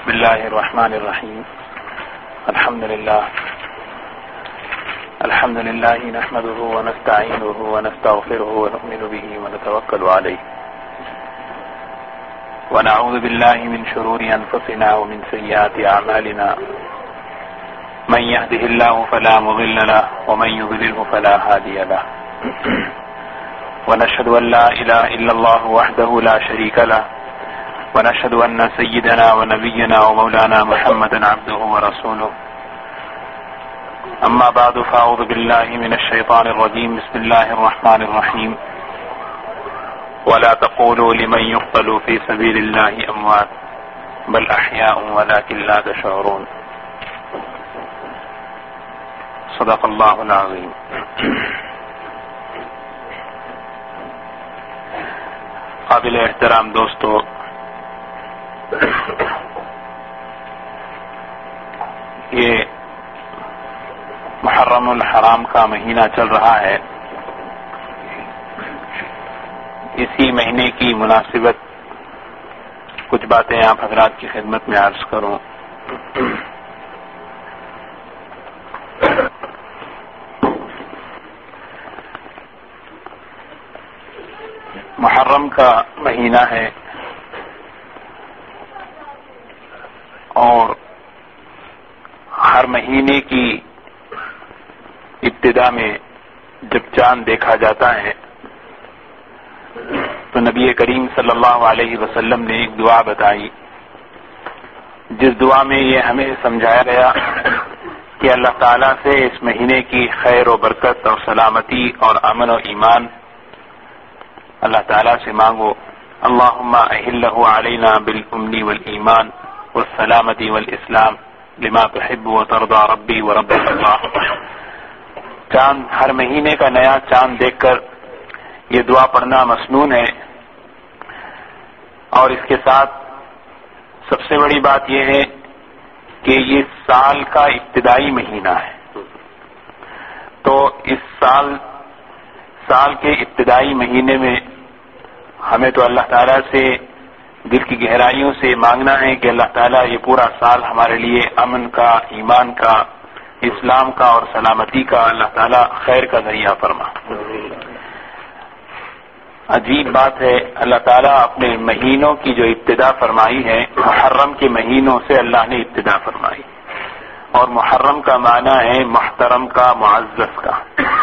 بسم الله الرحمن الرحيم. الحمد لله نحمده ونستعينه ونستغفره ونؤمن به ونتوكل عليه ونعوذ بالله من شرور أنفسنا ومن سيئات أعمالنا من يهده الله فلا مضل له ومن يضلله فلا هادي له ونشهد أن لا إله إلا الله وحده لا شريك له ونشهد أن سيدنا ونبينا ومولانا محمدا عبده ورسوله. أما بعد فأعوذ بالله من الشيطان الرجيم. بسم الله الرحمن الرحيم. ولا تقولوا لمن يقتل في سبيل الله أموات بل أحياء ولكن لا تشعرون. صدق الله العظيم. قابل احترام دوستو، یہ محرم الحرام کا مہینہ چل رہا ہے. اسی مہینے کی مناسبت کچھ باتیں آپ حضرات کی خدمت میں عرض کروں. محرم کا مہینہ ہے اور ہر مہینے کی ابتدا میں جب چاند دیکھا جاتا ہے تو نبی کریم صلی اللہ علیہ وسلم نے ایک دعا بتائی، جس دعا میں یہ ہمیں سمجھایا گیا کہ اللہ تعالیٰ سے اس مہینے کی خیر و برکت اور سلامتی اور امن و ایمان اللہ تعالیٰ سے مانگو. اللہم احلہ علینا بالامن والایمان والسلامتی والاسلام لما تحب وترضى ربی ورب اللہ. چاند، ہر مہینے کا نیا چاند دیکھ کر یہ دعا پڑھنا مسنون ہے. اور اس کے ساتھ سب سے بڑی بات یہ ہے کہ یہ سال کا ابتدائی مہینہ ہے، تو اس سال کے ابتدائی مہینے میں ہمیں تو اللہ تعالیٰ سے دل کی گہرائیوں سے مانگنا ہے کہ اللہ تعالیٰ یہ پورا سال ہمارے لیے امن کا، ایمان کا، اسلام کا اور سلامتی کا اللہ تعالیٰ خیر کا ذریعہ فرما. عجیب بات ہے، اللہ تعالیٰ اپنے مہینوں کی جو ابتدا فرمائی ہے، محرم کے مہینوں سے اللہ نے ابتدا فرمائی. اور محرم کا معنی ہے محترم کا، معزز کا.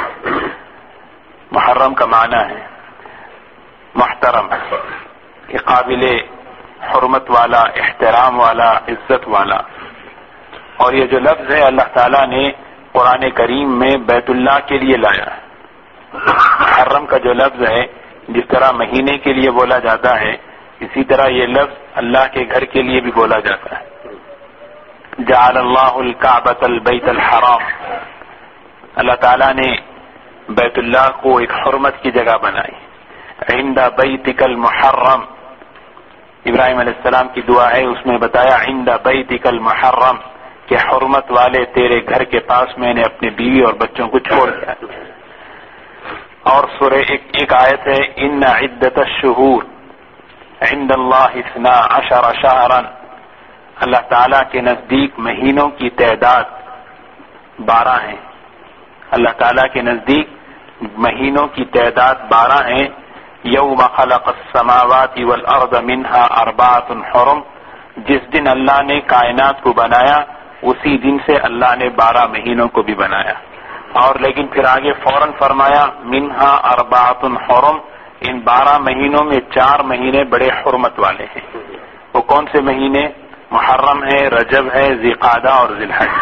محرم کا معنی ہے محترم، کہ قابل حرمت والا، احترام والا، عزت والا. اور یہ جو لفظ ہے اللہ تعالیٰ نے قرآن کریم میں بیت اللہ کے لیے لایا ہے. محرم کا جو لفظ ہے، جس طرح مہینے کے لیے بولا جاتا ہے، اسی طرح یہ لفظ اللہ کے گھر کے لیے بھی بولا جاتا ہے. جعل اللہ الکعبۃ البیت الحرام، اللہ تعالیٰ نے بیت اللہ کو ایک حرمت کی جگہ بنائی. عند بیتک المحرم، ابراہیم علیہ السلام کی دعا ہے، اس میں بتایا عند بیتک المحرم، کہ حرمت والے تیرے گھر کے پاس میں نے اپنی بیوی اور بچوں کو چھوڑ دیا. اور سورہ ایک آیت ہے، ان عدت الشہور عند اللہ 12 شہرا، اللہ تعالیٰ کے نزدیک مہینوں کی تعداد 12 ہیں. اللہ تعالیٰ کے نزدیک مہینوں کی تعداد 12 ہیں. یوم خلق السماوات والارض منها 4 حرم، جس دن اللہ نے کائنات کو بنایا اسی دن سے اللہ نے 12 مہینوں کو بھی بنایا. اور لیکن پھر آگے فوراً فرمایا منها 4 حرم، ان 12 مہینوں میں 4 مہینے بڑے حرمت والے ہیں. وہ کون سے مہینے؟ محرم ہے، رجب ہے، ذی قعدہ اور ذی الحج.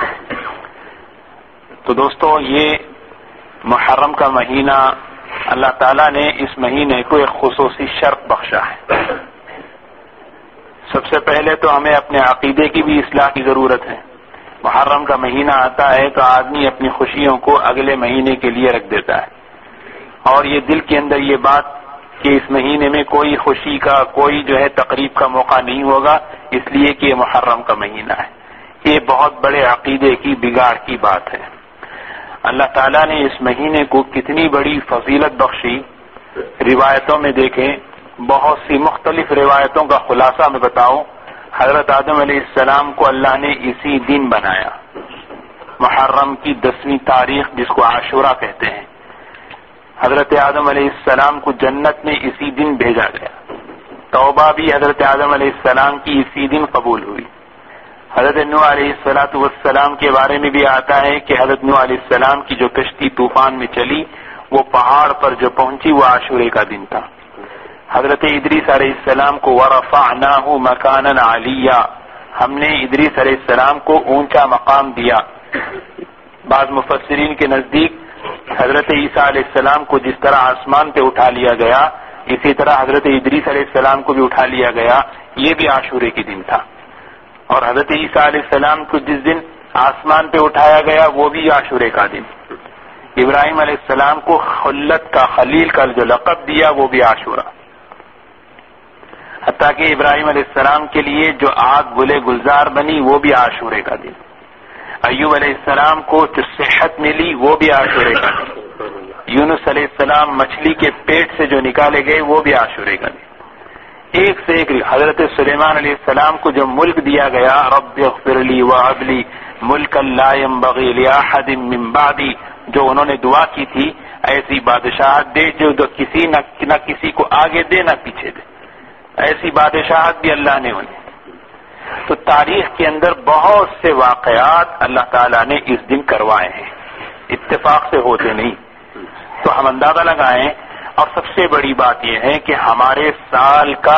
تو دوستو، یہ محرم کا مہینہ اللہ تعالیٰ نے اس مہینے کو ایک خصوصی شرف بخشا ہے. سب سے پہلے تو ہمیں اپنے عقیدے کی بھی اصلاح کی ضرورت ہے. محرم کا مہینہ آتا ہے تو آدمی اپنی خوشیوں کو اگلے مہینے کے لیے رکھ دیتا ہے، اور یہ دل کے اندر یہ بات کہ اس مہینے میں کوئی خوشی کا، کوئی جو ہے تقریب کا موقع نہیں ہوگا، اس لیے کہ یہ محرم کا مہینہ ہے. یہ بہت بڑے عقیدے کی بگاڑ کی بات ہے. اللہ تعالیٰ نے اس مہینے کو کتنی بڑی فضیلت بخشی. روایتوں میں دیکھیں، بہت سی مختلف روایتوں کا خلاصہ میں بتاؤں، حضرت آدم علیہ السلام کو اللہ نے اسی دن بنایا، محرم کی 10ویں تاریخ جس کو عاشورہ کہتے ہیں۔ حضرت آدم علیہ السلام کو جنت میں اسی دن بھیجا گیا۔ توبہ بھی حضرت آدم علیہ السلام کی اسی دن قبول ہوئی۔ حضرت نوح علیہ السلام کے بارے میں بھی آتا ہے کہ حضرت نوح علیہ السلام کی جو کشتی طوفان میں چلی وہ پہاڑ پر جو پہنچی وہ عاشورے کا دن تھا۔ حضرت ادریس علیہ السلام کو ورفعناہ مکانا علیہ، ہم نے ادریس علیہ السلام کو اونچا مقام دیا۔ بعض مفسرین کے نزدیک حضرت عیسیٰ علیہ السلام کو جس طرح آسمان پہ اٹھا لیا گیا اسی طرح حضرت ادریس علیہ السلام کو بھی اٹھا لیا گیا، یہ بھی عاشورے کے دن تھا۔ اور حضرت عیسیٰ علیہ السلام کو جس دن آسمان پہ اٹھایا گیا وہ بھی عاشورے کا دن۔ ابراہیم علیہ السلام کو خلت کا خلیل کا جو لقب دیا وہ بھی عاشورہ۔ حتیٰ کہ ابراہیم علیہ السلام کے لیے جو آگ گلے گلزار بنی وہ بھی عاشورے کا دن۔ ایوب علیہ السلام کو جو صحت ملی وہ بھی عاشورے کا دن۔ یونس علیہ السلام مچھلی کے پیٹ سے جو نکالے گئے وہ بھی عاشورے کا دن۔ ایک سے ایک حضرت سلیمان علیہ السلام کو جو ملک دیا گیا، رب اغفر لی وہب لی ملکا لا ينبغی لأحد من بعدی، جو انہوں نے دعا کی تھی، ایسی بادشاہت دے جو کسی نہ کسی کو آگے دے نہ پیچھے دے، ایسی بادشاہت بھی اللہ نے انہیں۔ تو تاریخ کے اندر بہت سے واقعات اللہ تعالیٰ نے اس دن کروائے ہیں، اتفاق سے ہوتے نہیں۔ تو ہم اندازہ لگائیں، اور سب سے بڑی بات یہ ہے کہ ہمارے سال کا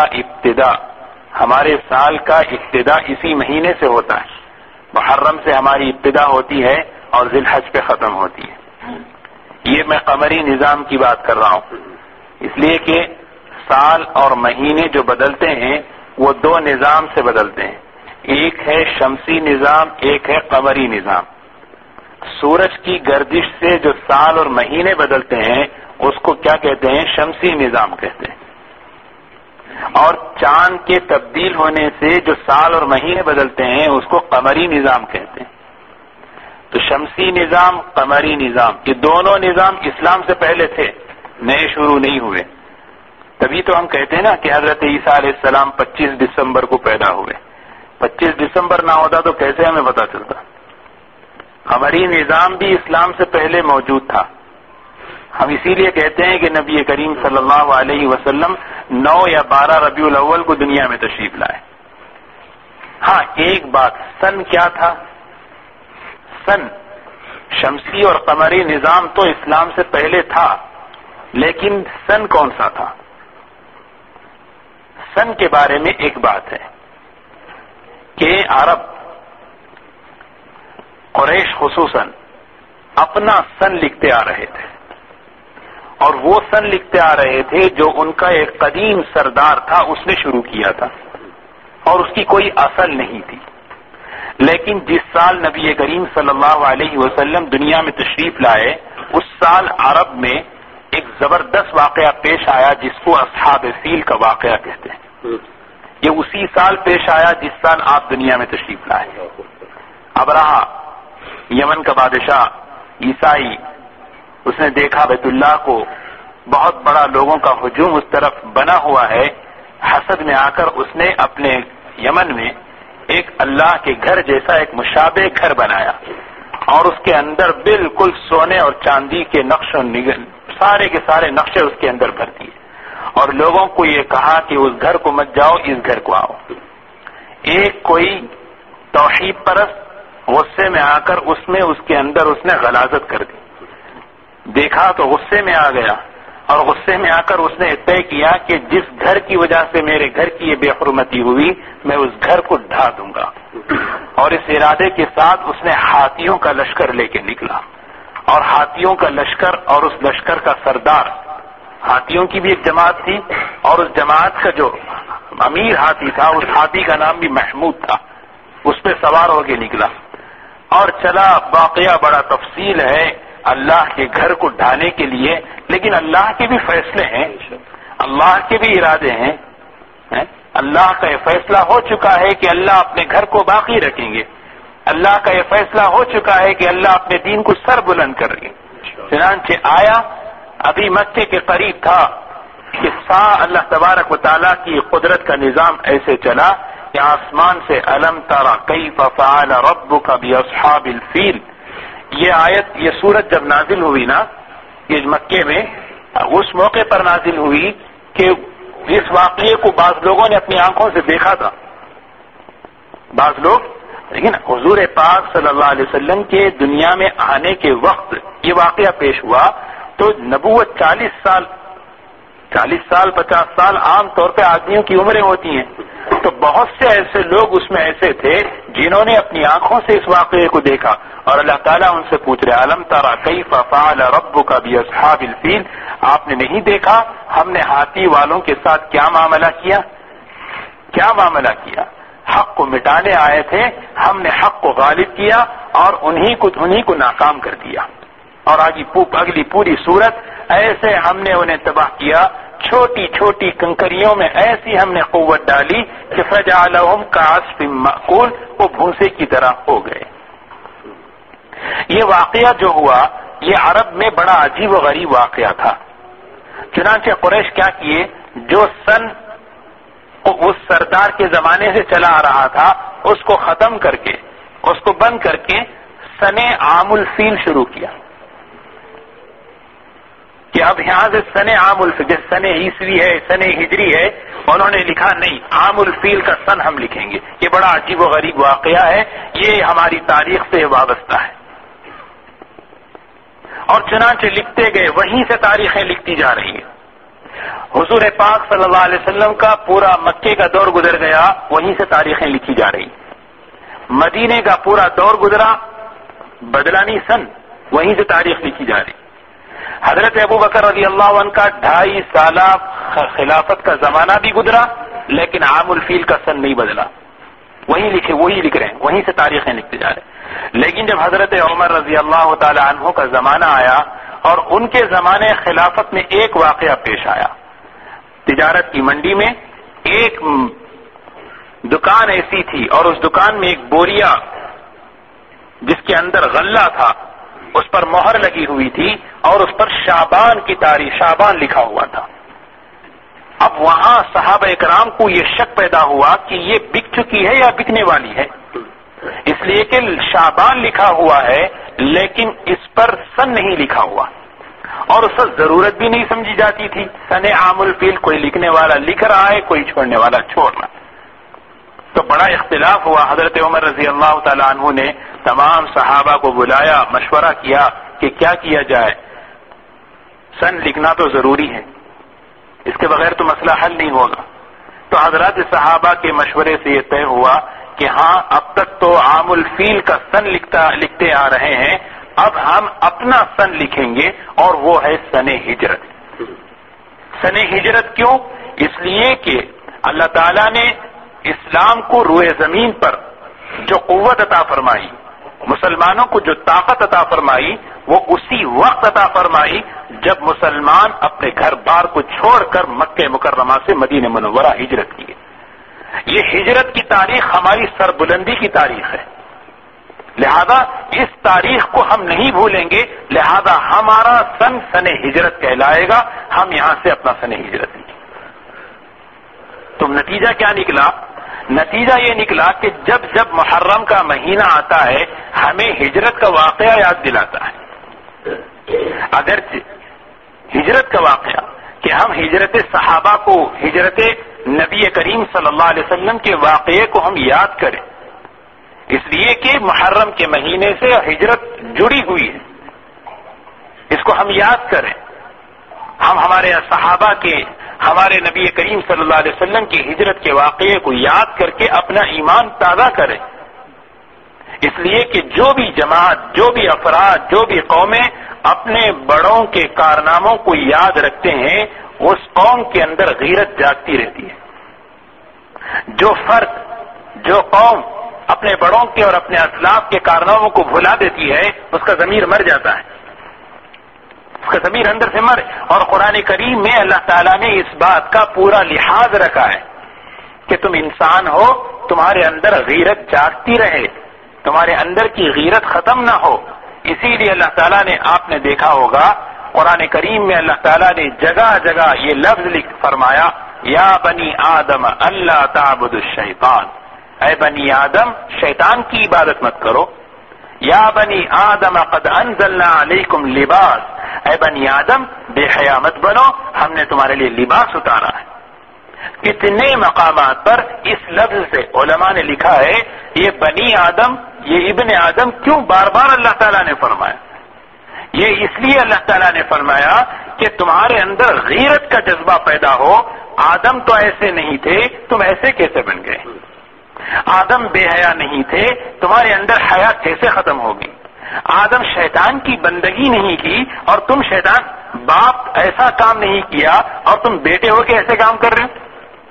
ابتدا اسی مہینے سے ہوتا ہے۔ محرم سے ہماری ابتدا ہوتی ہے اور ذی الحج پہ ختم ہوتی ہے۔ یہ میں قمری نظام کی بات کر رہا ہوں، اس لیے کہ سال اور مہینے جو بدلتے ہیں وہ دو نظام سے بدلتے ہیں، ایک ہے شمسی نظام، ایک ہے قمری نظام۔ سورج کی گردش سے جو سال اور مہینے بدلتے ہیں اس کو کیا کہتے ہیں؟ شمسی نظام کہتے ہیں۔ اور چاند کے تبدیل ہونے سے جو سال اور مہینے بدلتے ہیں اس کو قمری نظام کہتے ہیں۔ تو شمسی نظام، قمری نظام، یہ دونوں نظام اسلام سے پہلے تھے، نئے شروع نہیں ہوئے۔ تبھی تو ہم کہتے ہیں نا کہ حضرت عیسیٰ علیہ السلام 25 دسمبر کو پیدا ہوئے۔ 25 دسمبر نہ ہوتا تو کیسے ہمیں پتا چلتا؟ قمری نظام بھی اسلام سے پہلے موجود تھا۔ ہم اسی لیے کہتے ہیں کہ نبی کریم صلی اللہ علیہ وسلم 9 یا 12 ربیع الاول کو دنیا میں تشریف لائے۔ ہاں ایک بات، سن کیا تھا؟ سن شمسی اور قمری نظام تو اسلام سے پہلے تھا، لیکن سن کون سا تھا؟ سن کے بارے میں ایک بات ہے کہ عرب، قریش خصوصاً، اپنا سن لکھتے آ رہے تھے، اور وہ سن لکھتے آ رہے تھے جو ان کا ایک قدیم سردار تھا اس نے شروع کیا تھا، اور اس کی کوئی اصل نہیں تھی۔ لیکن جس سال نبی کریم صلی اللہ علیہ وسلم دنیا میں تشریف لائے اس سال عرب میں ایک زبردست واقعہ پیش آیا جس کو اصحاب فیل کا واقعہ کہتے ہیں۔ یہ اسی سال پیش آیا جس سال آپ دنیا میں تشریف لائے۔ ابرہا، یمن کا بادشاہ، عیسائی، اس نے دیکھا بیت اللہ کو بہت بڑا لوگوں کا ہجوم اس طرف بنا ہوا ہے، حسد میں آ کر اس نے اپنے یمن میں ایک اللہ کے گھر جیسا ایک مشابہ گھر بنایا، اور اس کے اندر بالکل سونے اور چاندی کے نقش و سارے کے سارے نقشے اس کے اندر بھر دیے، اور لوگوں کو یہ کہا کہ اس گھر کو مت جاؤ، اس گھر کو آؤ۔ ایک کوئی توحید پرست غصے میں آ کر اس کے اندر اس نے غلاظت کر دی، دیکھا تو غصے میں آ گیا، اور غصے میں آ کر اس نے طے کیا کہ جس گھر کی وجہ سے میرے گھر کی یہ بے حرمتی ہوئی میں اس گھر کو ڈھا دوں گا، اور اس ارادے کے ساتھ اس نے ہاتھیوں کا لشکر لے کے نکلا، اور ہاتھیوں کا لشکر اور اس لشکر کا سردار، ہاتھیوں کی بھی ایک جماعت تھی اور اس جماعت کا جو امیر ہاتھی تھا اس ہاتھی کا نام بھی محمود تھا، اس پہ سوار ہو کے نکلا اور چلا۔ واقعہ بڑا تفصیل ہے اللہ کے گھر کو ڈھانے کے لیے، لیکن اللہ کے بھی فیصلے ہیں، اللہ کے بھی ارادے ہیں۔ اللہ کا یہ فیصلہ ہو چکا ہے کہ اللہ اپنے گھر کو باقی رکھیں گے، اللہ کا یہ فیصلہ ہو چکا ہے کہ اللہ اپنے دین کو سر بلند کریں گے۔ چنانچہ آیا، ابھی مکے کے قریب تھا کہ اللہ تبارک و تعالیٰ کی قدرت کا نظام ایسے چلا کہ آسمان سے الم ترى کیف فعل ربک باصحاب الفیل، یہ آیت، یہ سورت جب نازل ہوئی نا یہ مکے میں، اس موقع پر نازل ہوئی کہ اس واقعے کو بعض لوگوں نے اپنی آنکھوں سے دیکھا تھا، بعض لوگ، لیکن حضور پاک صلی اللہ علیہ وسلم کے دنیا میں آنے کے وقت یہ واقعہ پیش ہوا تو نبوت 40 سال 50 سال عام طور پہ آدمیوں کی عمریں ہوتی ہیں، تو بہت سے ایسے لوگ اس میں ایسے تھے جنہوں نے اپنی آنکھوں سے اس واقعے کو دیکھا، اور اللہ تعالیٰ ان سے پوچھ رہے الم ترى کیف فعل ربک باصحاب الفیل، آپ نے نہیں دیکھا ہم نے ہاتھی والوں کے ساتھ کیا معاملہ کیا، کیا معاملہ کیا، حق کو مٹانے آئے تھے، ہم نے حق کو غالب کیا اور انہی کو ناکام کر دیا، اور اگلی پوری صورت ایسے ہم نے انہیں تباہ کیا، چھوٹی چھوٹی کنکریوں میں ایسی ہم نے قوت ڈالی کہ فجعلہم کعصف مأکول، وہ بھوسے کی طرح ہو گئے۔ یہ واقعہ جو ہوا یہ عرب میں بڑا عجیب و غریب واقعہ تھا، چنانچہ قریش کیا کیے، جو سن اس سردار کے زمانے سے چلا آ رہا تھا اس کو ختم کر کے، اس کو بند کر کے سن عام الفیل شروع کیا، کہ اب یہاں سے سن عام الفیل، جس سن عیسوی ہے سن ہجری ہے، انہوں نے لکھا نہیں، عام الفیل کا سن ہم لکھیں گے۔ یہ بڑا عجیب و غریب واقعہ ہے، یہ ہماری تاریخ سے وابستہ ہے، اور چنانچہ لکھتے گئے، وہیں سے تاریخیں لکھتی جا رہی ہیں۔ حضور پاک صلی اللہ علیہ وسلم کا پورا مکے کا دور گزر گیا، وہیں سے تاریخیں لکھی جا رہی، مدینے کا پورا دور گزرا، بدلانی سن، وہیں سے تاریخ لکھی جا رہی۔ حضرت ابو بکر رضی اللہ عنہ کا 2.5 سالہ خلافت کا زمانہ بھی گزرا، لیکن عام الفیل کا سن نہیں بدلا، وہی لکھ رہے ہیں، وہیں سے تاریخیں لکھتے جا رہے ہیں۔ لیکن جب حضرت عمر رضی اللہ تعالی عنہ کا زمانہ آیا اور ان کے زمانے خلافت میں ایک واقعہ پیش آیا، تجارت کی منڈی میں ایک دکان ایسی تھی اور اس دکان میں ایک بوریا جس کے اندر غلہ تھا، اس پر مہر لگی ہوئی تھی اور اس پر شعبان کی تاریخ، شعبان لکھا ہوا تھا۔ اب وہاں صحابہ اکرام کو یہ شک پیدا ہوا کہ یہ بک چکی ہے یا بکنے والی ہے، اس لیے کہ شعبان لکھا ہوا ہے لیکن اس پر سن نہیں لکھا ہوا، اور اس وقت ضرورت بھی نہیں سمجھی جاتی تھی، سن عام الفیل کوئی لکھنے والا لکھ رہا ہے، کوئی چھوڑنے والا چھوڑ رہا ہے، تو بڑا اختلاف ہوا۔ حضرت عمر رضی اللہ تعالی عنہ نے تمام صحابہ کو بلایا، مشورہ کیا کہ کیا کیا جائے، سن لکھنا تو ضروری ہے، اس کے بغیر تو مسئلہ حل نہیں ہوگا۔ تو حضرات صحابہ کے مشورے سے یہ طے ہوا کہ ہاں اب تک تو عام الفیل کا سن لکھتے آ رہے ہیں، اب ہم اپنا سن لکھیں گے اور وہ ہے سن ہجرت۔ سن ہجرت کیوں؟ اس لیے کہ اللہ تعالیٰ نے اسلام کو روئے زمین پر جو قوت عطا فرمائی، مسلمانوں کو جو طاقت عطا فرمائی، وہ اسی وقت عطا فرمائی جب مسلمان اپنے گھر بار کو چھوڑ کر مکہ مکرمہ سے مدینہ منورہ ہجرت کیے۔ یہ ہجرت کی تاریخ ہماری سربلندی کی تاریخ ہے، لہذا اس تاریخ کو ہم نہیں بھولیں گے، لہذا ہمارا سن ہجرت کہلائے گا، ہم یہاں سے اپنا سن ہجرت لیں۔ تو نتیجہ کیا نکلا؟ نتیجہ یہ نکلا کہ جب جب محرم کا مہینہ آتا ہے ہمیں ہجرت کا واقعہ یاد دلاتا ہے، اگرچہ ہجرت کا واقعہ کہ ہم ہجرت صحابہ کو، ہجرت نبی کریم صلی اللہ علیہ وسلم کے واقعے کو ہم یاد کریں، اس لیے کہ محرم کے مہینے سے ہجرت جڑی ہوئی ہے، اس کو ہم یاد کریں، ہم ہمارے صحابہ کے، ہمارے نبی کریم صلی اللہ علیہ وسلم کی ہجرت کے واقعے کو یاد کر کے اپنا ایمان تازہ کریں، اس لیے کہ جو بھی جماعت، جو بھی افراد، جو بھی قومیں اپنے بڑوں کے کارناموں کو یاد رکھتے ہیں، اس قوم کے اندر غیرت جاگتی رہتی ہے۔ جو فرد، جو قوم اپنے بڑوں کے اور اپنے اسلاف کے کارناموں کو بھلا دیتی ہے، اس کا ضمیر مر جاتا ہے، اس کا ضمیر اندر سے مر۔ اور قرآن کریم میں اللہ تعالیٰ نے اس بات کا پورا لحاظ رکھا ہے کہ تم انسان ہو، تمہارے اندر غیرت جاگتی رہے، تمہارے اندر کی غیرت ختم نہ ہو۔ اسی لیے اللہ تعالیٰ نے، آپ نے دیکھا ہوگا قرآن کریم میں اللہ تعالیٰ نے جگہ جگہ یہ لفظ فرمایا، یا بنی آدم اللہ تعبدوا الشیطان، اے بنی آدم شیطان کی عبادت مت کرو. یا بنی آدم قد انزلنا علیکم لباس، اے بنی آدم بے حیا مت بنو، ہم نے تمہارے لیے لباس اتارا ہے. کتنے مقامات پر اس لفظ سے علماء نے لکھا ہے یہ بنی آدم، یہ ابن آدم کیوں بار بار اللہ تعالیٰ نے فرمایا؟ یہ اس لیے اللہ تعالیٰ نے فرمایا کہ تمہارے اندر غیرت کا جذبہ پیدا ہو. آدم تو ایسے نہیں تھے، تم ایسے کیسے بن گئے؟ آدم بے حیا نہیں تھے، تمہارے اندر حیا کیسے ختم ہوگی؟ آدم شیطان کی بندگی نہیں کی اور تم شیطان باپ ایسا کام نہیں کیا اور تم بیٹے ہو کے ایسے کام کر رہے ہو؟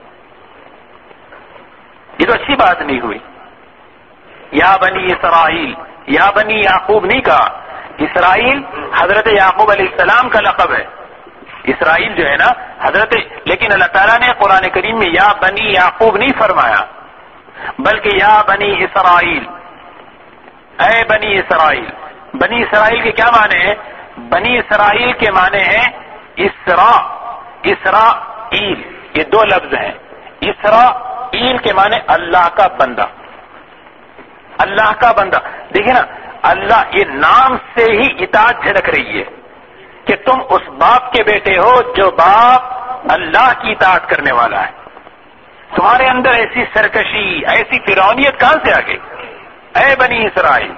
یہ تو اچھی بات نہیں ہوئی. یا بنی اسرائیل، یا بنی یعقوب نہیں کہا. اسرائیل حضرت یعقوب علیہ السلام کا لقب ہے. اسرائیل جو ہے نا حضرت، لیکن اللہ تعالیٰ نے قرآن کریم میں یا بنی یعقوب نہیں فرمایا بلکہ یا بنی اسرائیل، اے بنی اسرائیل. بنی اسرائیل کے کیا معنی ہیں؟ بنی اسرائیل کے معنی ہیں اسرا، اسرائیل، یہ دو لفظ ہیں. اسرائیل کے معنی اللہ کا بندہ، اللہ کا بندہ. دیکھیں نا اللہ، یہ نام سے ہی اطاعت جھلک رہی ہے کہ تم اس باپ کے بیٹے ہو جو باپ اللہ کی اطاعت کرنے والا ہے. تمہارے اندر ایسی سرکشی، ایسی فرعونیت کہاں سے آ گئی؟ اے بنی اسرائیل،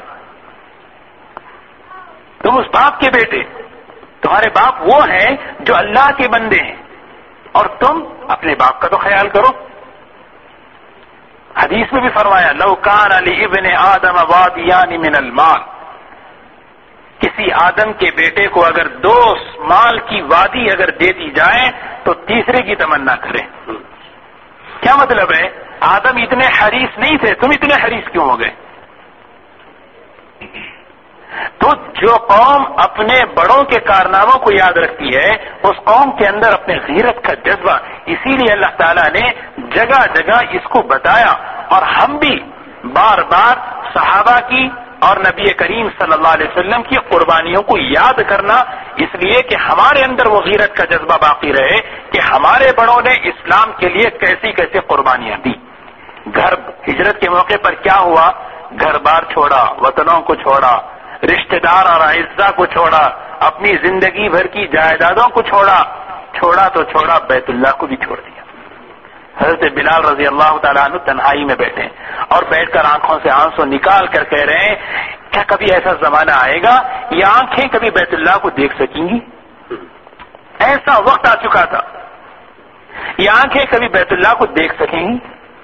تم اس باپ کے بیٹے، تمہارے باپ وہ ہیں جو اللہ کے بندے ہیں اور تم اپنے باپ کا تو خیال کرو. حدیث میں بھی فرمایا لو کان لابن آدم وادیان من المال، کسی آدم کے بیٹے کو اگر 2 مال کی وادی اگر دے دی جائے تو تیسرے کی تمنا کرے. کیا مطلب ہے؟ آدم اتنے حریص نہیں تھے، تم اتنے حریص کیوں ہو گئے؟ تو جو قوم اپنے بڑوں کے کارناموں کو یاد رکھتی ہے اس قوم کے اندر اپنے غیرت کا جذبہ، اسی لیے اللہ تعالیٰ نے جگہ جگہ اس کو بتایا. اور ہم بھی بار بار صحابہ کی اور نبی کریم صلی اللہ علیہ وسلم کی قربانیوں کو یاد کرنا، اس لیے کہ ہمارے اندر وہ غیرت کا جذبہ باقی رہے کہ ہمارے بڑوں نے اسلام کے لیے کیسی کیسی قربانیاں دی. گھر ہجرت کے موقع پر کیا ہوا؟ گھر بار چھوڑا، وطنوں کو چھوڑا، رشتہ دار اور اعزاء کو چھوڑا، اپنی زندگی بھر کی جائیدادوں کو چھوڑا تو چھوڑا، بیت اللہ کو بھی چھوڑ دیا. حضرت بلال رضی اللہ تعالیٰ عنہ تنہائی میں بیٹھے اور بیٹھ کر آنکھوں سے آنسو نکال کر کہہ رہے ہیں کیا کبھی ایسا زمانہ آئے گا یہ آنکھیں کبھی بیت اللہ کو دیکھ سکیں گی؟ ایسا وقت آ چکا تھا، یہ آنکھیں کبھی بیت اللہ کو دیکھ سکیں گی؟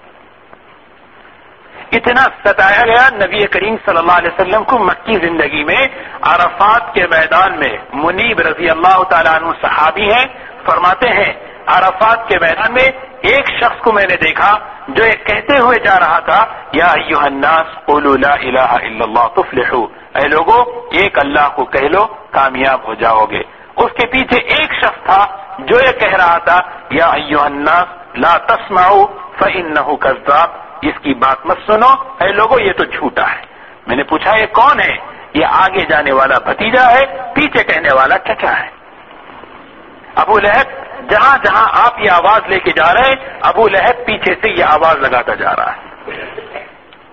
اتنا ستایا گیا نبی کریم صلی اللہ علیہ وسلم کو مکی زندگی میں. عرفات کے میدان میں منیب رضی اللہ تعالیٰ عنہ صحابی ہیں، فرماتے ہیں عرفات کے میدان میں ایک شخص کو میں نے دیکھا جو یہ کہتے ہوئے جا رہا تھا یا ایھا الناس قولوا لا الہ الا اللہ تفلحوا، اے لوگوں ایک اللہ کو کہہ لو کامیاب ہو جاؤ گے. اس کے پیچھے ایک شخص تھا جو یہ کہہ رہا تھا یا ایھا الناس لا تسمعوا فانه کذاب، اس کی بات مت سنو، اے لوگوں یہ تو جھوٹا ہے. میں نے پوچھا یہ کون ہے؟ یہ آگے جانے والا بھتیجا ہے، پیچھے کہنے والا چچا ہے. ابو لہب جہاں جہاں آپ یہ آواز لے کے جا رہے ہیں ابو لہب پیچھے سے یہ آواز لگاتا جا رہا ہے.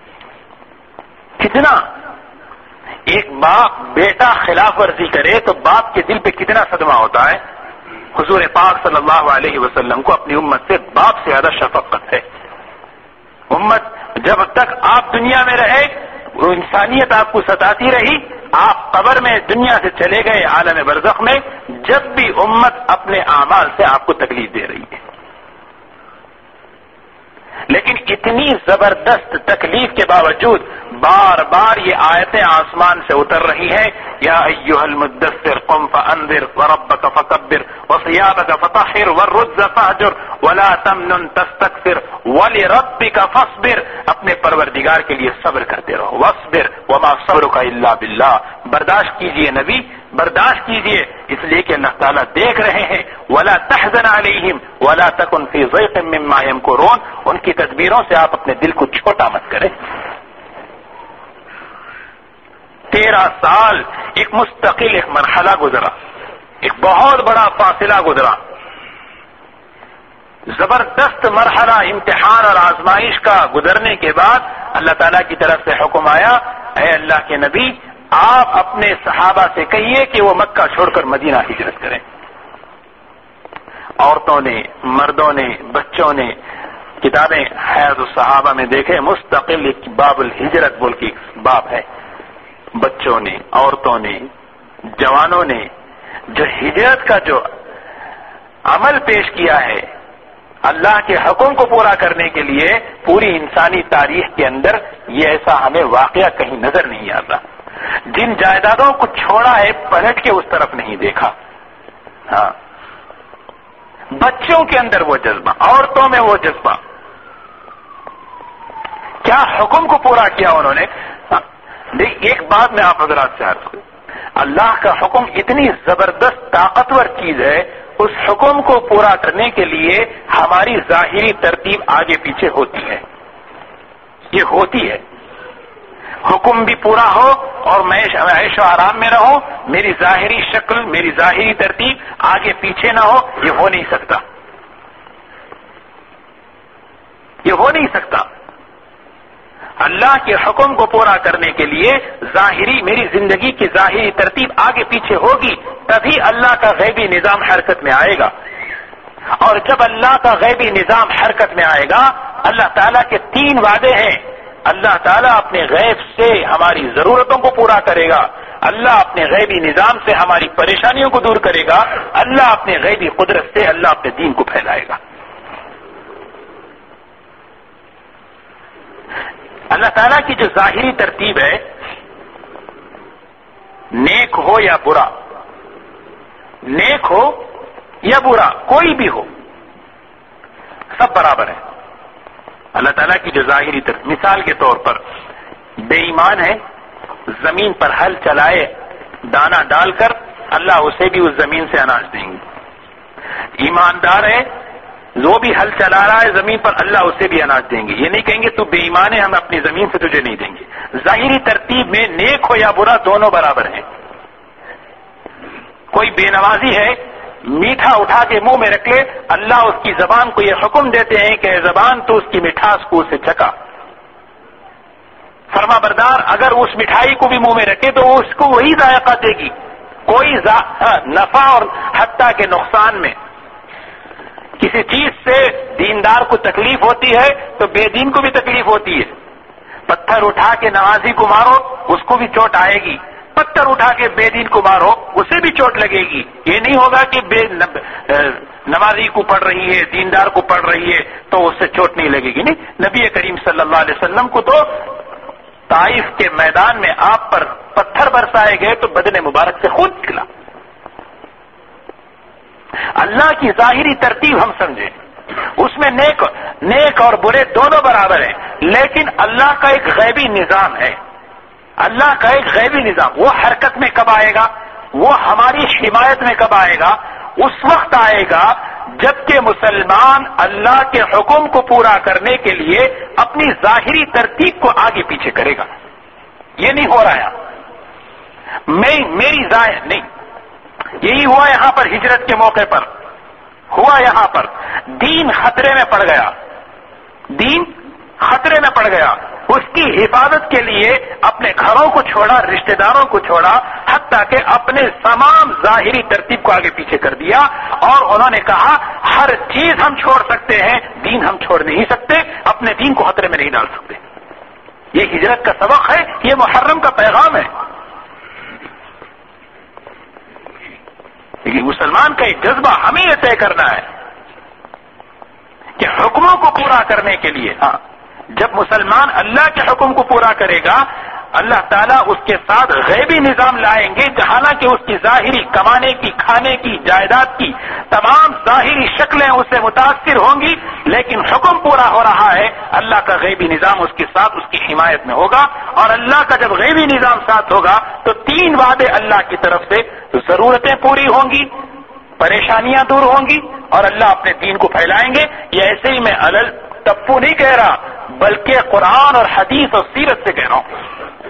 کتنا ایک باپ بیٹا خلاف ورزی کرے تو باپ کے دل پہ کتنا صدمہ ہوتا ہے. حضور پاک صلی اللہ علیہ وسلم کو اپنی امت سے باپ سے زیادہ شفقت ہے. امت جب تک آپ دنیا میں رہے وہ انسانیت آپ کو ستاتی رہی، آپ قبر میں دنیا سے چلے گئے عالم برزخ میں، جب بھی امت اپنے اعمال سے آپ کو تکلیف دے رہی ہے. لیکن اتنی زبردست تکلیف کے باوجود بار بار یہ آیتیں آسمان سے اتر رہی ہیں یا ایھا المدثر قم فانذر وربک فکبر وثیابک فطہر والرجز فاہجر ولا تمنن تستکثر ولربک فاصبر، اپنے پروردگار کے لیے صبر کرتے رہو. واصبر وما صبرک الا باللہ، برداشت کیجئے نبی، برداشت کیجئے اس لیے کہ اللہ تعالیٰ دیکھ رہے ہیں. ولا تحزن علیہم ولا تکن فی ضیق مما یمکرون، ان کی تدبیروں سے آپ اپنے دل کو چھوٹا مت کریں. 13 سال ایک مستقل ایک مرحلہ گزرا، ایک بہت بڑا فاصلہ گزرا. زبردست مرحلہ امتحان اور آزمائش کا گزرنے کے بعد اللہ تعالیٰ کی طرف سے حکم آیا، اے اللہ کے نبی آپ اپنے صحابہ سے کہیے کہ وہ مکہ چھوڑ کر مدینہ ہجرت کریں۔ عورتوں نے، مردوں نے، بچوں نے، کتابیں حیات الصحابہ میں دیکھیں مستقل ایک باب الہجرت بول کے باب ہے۔ بچوں نے، عورتوں نے، جوانوں نے جو ہجرت کا جو عمل پیش کیا ہے اللہ کے حکم کو پورا کرنے کے لیے، پوری انسانی تاریخ کے اندر یہ ایسا ہمیں واقعہ کہیں نظر نہیں آتا۔ جن جائیدادوں کو چھوڑا ہے پلٹ کے اس طرف نہیں دیکھا۔ ہاں، بچوں کے اندر وہ جذبہ، عورتوں میں وہ جذبہ، کیا حکم کو پورا کیا انہوں نے۔ ایک بات میں آپ حضرات سے عرض کروں، اللہ کا حکم اتنی زبردست طاقتور چیز ہے، اس حکم کو پورا کرنے کے لیے ہماری ظاہری ترتیب آگے پیچھے ہوتی ہے، یہ ہوتی ہے۔ حکم بھی پورا ہو اور میں عیش و آرام میں رہوں، میری ظاہری شکل، میری ظاہری ترتیب آگے پیچھے نہ ہو، یہ ہو نہیں سکتا، یہ ہو نہیں سکتا۔ اللہ کے حکم کو پورا کرنے کے لیے ظاہری، میری زندگی کی ظاہری ترتیب آگے پیچھے ہوگی، تبھی اللہ کا غیبی نظام حرکت میں آئے گا۔ اور جب اللہ کا غیبی نظام حرکت میں آئے گا، اللہ تعالیٰ کے 3 وعدے ہیں۔ اللہ تعالیٰ اپنے غیب سے ہماری ضرورتوں کو پورا کرے گا، اللہ اپنے غیبی نظام سے ہماری پریشانیوں کو دور کرے گا، اللہ اپنے غیبی قدرت سے اللہ اپنے دین کو پھیلائے گا۔ اللہ تعالیٰ کی جو ظاہری ترتیب ہے، نیک ہو یا برا، نیک ہو یا برا، کوئی بھی ہو، سب برابر ہے۔ اللہ تعالیٰ کی جو ظاہری ترتیب، مثال کے طور پر بے ایمان ہے، زمین پر ہل چلائے دانا ڈال کر، اللہ اسے بھی اس زمین سے اناج دیں گے۔ ایماندار ہے، وہ بھی ہل چلا رہا ہے زمین پر، اللہ اسے بھی اناج دیں گے۔ یہ نہیں کہیں گے تو بے ایمان ہے، ہم اپنی زمین سے تجھے نہیں دیں گے۔ ظاہری ترتیب میں نیک ہو یا برا دونوں برابر ہیں۔ کوئی بے نوازی ہے، میٹھا اٹھا کے منہ میں رکھ لے، اللہ اس کی زبان کو یہ حکم دیتے ہیں کہ اے زبان تو اس کی مٹھاس کو اسے چکھا۔ فرما بردار اگر اس مٹھائی کو بھی منہ میں رکھے تو اس کو وہی ذائقہ دے گی، کوئی نفع اور حتیٰ کے نقصان میں۔ کسی چیز سے دیندار کو تکلیف ہوتی ہے تو بے دین کو بھی تکلیف ہوتی ہے۔ پتھر اٹھا کے نمازی کو مارو، اس کو بھی چوٹ آئے گی، پتھر اٹھا کے بے دین کو مارو، اسے بھی چوٹ لگے گی۔ یہ نہیں ہوگا کہ نمازی کو پڑھ رہی ہے، دیندار کو پڑھ رہی ہے تو اس سے چوٹ نہیں لگے گی، نہیں۔ نبی کریم صلی اللہ علیہ وسلم کو تو طائف کے میدان میں آپ پر پتھر برسائے گئے تو بدن مبارک سے خون نکلا۔ اللہ کی ظاہری ترتیب ہم سمجھیں، اس میں نیک اور برے دونوں برابر ہیں، لیکن اللہ کا ایک غیبی نظام ہے، اللہ کا ایک غیبی نظام۔ وہ حرکت میں کب آئے گا، وہ ہماری حمایت میں کب آئے گا؟ اس وقت آئے گا جبکہ مسلمان اللہ کے حکم کو پورا کرنے کے لیے اپنی ظاہری ترتیب کو آگے پیچھے کرے گا۔ یہ نہیں ہو رہا ہے، میری ظاہر نہیں۔ یہی ہوا یہاں پر ہجرت کے موقع پر، ہوا یہاں پر دین خطرے میں پڑ گیا، دین خطرے میں پڑ گیا۔ اس کی حفاظت کے لیے اپنے گھروں کو چھوڑا، رشتہ داروں کو چھوڑا، حتیٰ کہ اپنے تمام ظاہری ترتیب کو آگے پیچھے کر دیا، اور انہوں نے کہا ہر چیز ہم چھوڑ سکتے ہیں، دین ہم چھوڑ نہیں سکتے، اپنے دین کو خطرے میں نہیں ڈال سکتے۔ یہ ہجرت کا سبق ہے، یہ محرم کا پیغام ہے۔ لیکن مسلمان کا ایک جذبہ ہمیں یہ طے کرنا ہے کہ حکموں کو پورا کرنے کے لیے، جب مسلمان اللہ کے حکم کو پورا کرے گا، اللہ تعالیٰ اس کے ساتھ غیبی نظام لائیں گے، حالانکہ اس کی ظاہری کمانے کی، کھانے کی، جائیداد کی تمام ظاہری شکلیں اس سے متاثر ہوں گی، لیکن حکم پورا ہو رہا ہے، اللہ کا غیبی نظام اس کے ساتھ، اس کی حمایت میں ہوگا۔ اور اللہ کا جب غیبی نظام ساتھ ہوگا تو 3 وعدے اللہ کی طرف سے، ضرورتیں پوری ہوں گی، پریشانیاں دور ہوں گی، اور اللہ اپنے دین کو پھیلائیں گے۔ یہ ایسے ہی میں علل ٹپو نہیں کہہ رہا، بلکہ قرآن اور حدیث اور سیرت سے کہہ رہا ہوں۔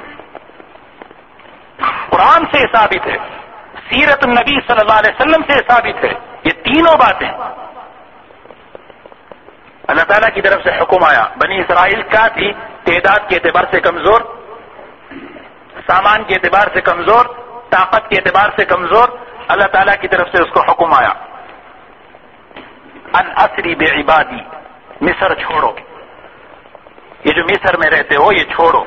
قرآن سے ثابت ہے، سیرت النبی صلی اللہ علیہ وسلم سے ثابت ہے، یہ تینوں باتیں اللہ تعالیٰ کی طرف سے حکم آیا. بنی اسرائیل کیا تھی؟ تعداد کے اعتبار سے کمزور، سامان کے اعتبار سے کمزور، طاقت کے اعتبار سے کمزور. اللہ تعالیٰ کی طرف سے اس کو حکم آیا ان اسری بعبادی، مصر چھوڑو، یہ جو مصر میں رہتے ہو یہ چھوڑو.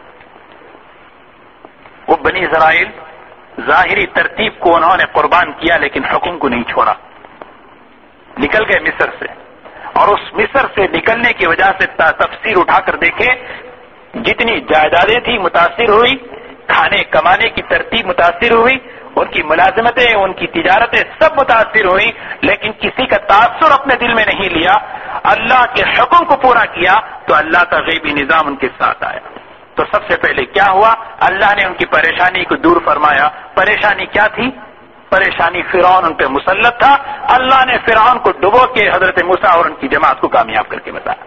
وہ بنی اسرائیل ظاہری ترتیب کو انہوں نے قربان کیا لیکن حکم کو نہیں چھوڑا، نکل گئے مصر سے. اور اس مصر سے نکلنے کی وجہ سے تفسیر اٹھا کر دیکھے، جتنی جائیدادیں تھی متاثر ہوئی، کھانے کمانے کی ترتیب متاثر ہوئی، ان کی ملازمتیں، ان کی تجارتیں سب متاثر ہوئی، لیکن کسی کا تاثر اپنے دل میں نہیں لیا، اللہ کے حکم کو پورا کیا تو اللہ کا غیبی نظام ان کے ساتھ آیا. تو سب سے پہلے کیا ہوا؟ اللہ نے ان کی پریشانی کو دور فرمایا. پریشانی کیا تھی؟ پریشانی فرعون ان پہ مسلط تھا. اللہ نے فرعون کو ڈبو کے حضرت موسیٰ اور ان کی جماعت کو کامیاب کر کے بتایا.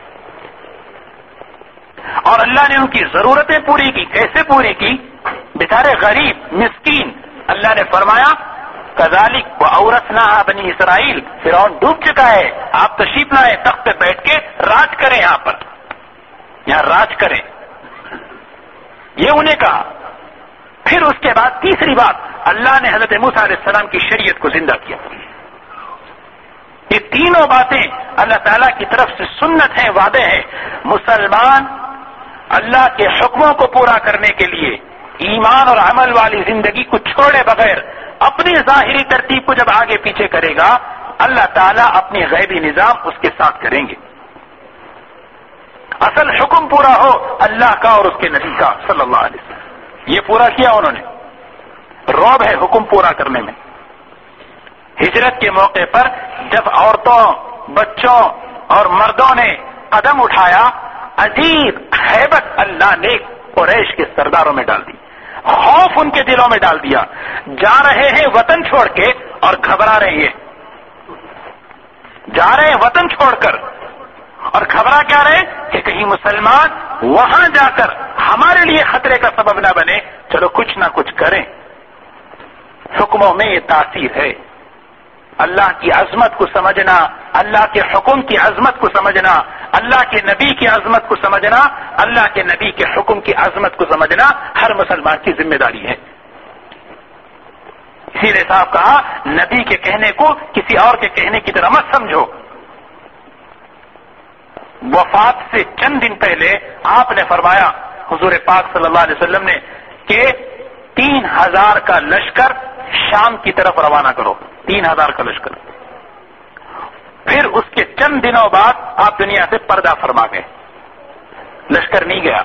اور اللہ نے ان کی ضرورتیں پوری کی. کیسے پوری کی؟ بیچارے غریب مسکین. اللہ نے فرمایا کذالک وَأَوْرَثْنَاهَا بنی اسرائیل، فرعون ڈوب چکا ہے، آپ تشریف لائیں، تخت پہ بیٹھ کے راج کریں، یہاں پر یہاں راج کریں، یہ انہیں کہا. پھر اس کے بعد تیسری بات، اللہ نے حضرت موسیٰ علیہ السلام کی شریعت کو زندہ کیا. یہ تینوں باتیں اللہ تعالیٰ کی طرف سے سنت ہیں، وعدے ہیں. مسلمان اللہ کے حکموں کو پورا کرنے کے لیے ایمان اور عمل والی زندگی کو چھوڑے بغیر اپنی ظاہری ترتیب کو جب آگے پیچھے کرے گا، اللہ تعالیٰ اپنی غیبی نظام اس کے ساتھ کریں گے. اصل حکم پورا ہو اللہ کا اور اس کے نبی کا صلی اللہ علیہ وسلم. یہ پورا کیا انہوں نے. رعب ہے حکم پورا کرنے میں. ہجرت کے موقع پر جب عورتوں، بچوں اور مردوں نے قدم اٹھایا، عجیب ہیبت اللہ نے قریش کے سرداروں میں ڈال دی، خوف ان کے دلوں میں ڈال دیا. جا رہے ہیں وطن چھوڑ کے اور گھبرا رہے ہیں، جا رہے ہیں وطن چھوڑ کر اور گھبرا کیا رہے کہ کہیں مسلمان وہاں جا کر ہمارے لیے خطرے کا سبب نہ بنے، چلو کچھ نہ کچھ کریں. حکموں میں یہ تاثیر ہے. اللہ کی عظمت کو سمجھنا، اللہ کے حکم کی عظمت کو سمجھنا، اللہ کے نبی کی عظمت کو سمجھنا، اللہ کے نبی کے حکم کی عظمت کو سمجھنا ہر مسلمان کی ذمہ داری ہے. اسی لیے صاحب کہا، نبی کے کہنے کو کسی اور کے کہنے کی طرح مت سمجھو. وفات سے چند دن پہلے آپ نے فرمایا، حضور پاک صلی اللہ علیہ وسلم نے، کہ 3000 کا لشکر شام کی طرف روانہ کرو. 3000 کا لشکر. پھر اس کے چند دنوں بعد آپ دنیا سے پردہ فرما گئے. لشکر نہیں گیا،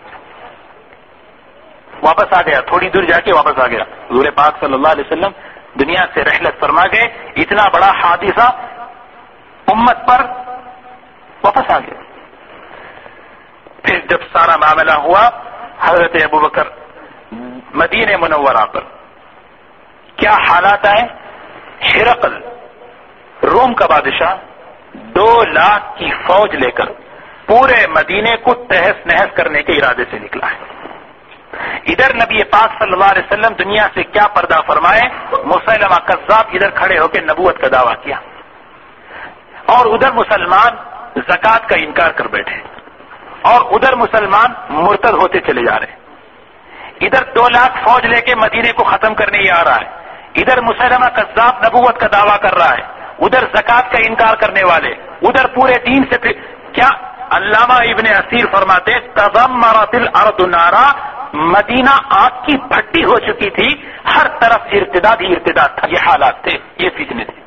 واپس آ گیا، تھوڑی دور جا کے واپس آ گیا. حضور پاک صلی اللہ علیہ وسلم دنیا سے رحلت فرما گئے. اتنا بڑا حادثہ امت پر، واپس آ گیا. پھر جب سارا معاملہ ہوا، حضرت ابوبکر مدینہ منورہ پر کیا حالات آئے. ہرقل روم کا بادشاہ 2 لاکھ کی فوج لے کر پورے مدینے کو تہس نہس کرنے کے ارادے سے نکلا ہے. ادھر نبی پاک صلی اللہ علیہ وسلم دنیا سے کیا پردہ فرمائے، مسیلمہ کذاب ادھر کھڑے ہو کے نبوت کا دعویٰ کیا، اور ادھر مسلمان زکوٰۃ کا انکار کر بیٹھے، اور ادھر مسلمان مرتد ہوتے چلے جا رہے ہیں. ادھر 2 لاکھ فوج لے کے مدینے کو ختم کرنے ہی آ رہا ہے، ادھر مسیلمہ کذاب نبوت کا دعویٰ کر رہا ہے، ادھر زکوٰۃ کا انکار کرنے والے، ادھر پورے دین سے کیا. علامہ ابن اسیر فرماتے تضمرت الارض نارا، مدینہ آگ کی بھٹی ہو چکی تھی، ہر طرف ارتداد ہی ارتداد تھا. یہ حالات تھے، یہ فتنے تھے.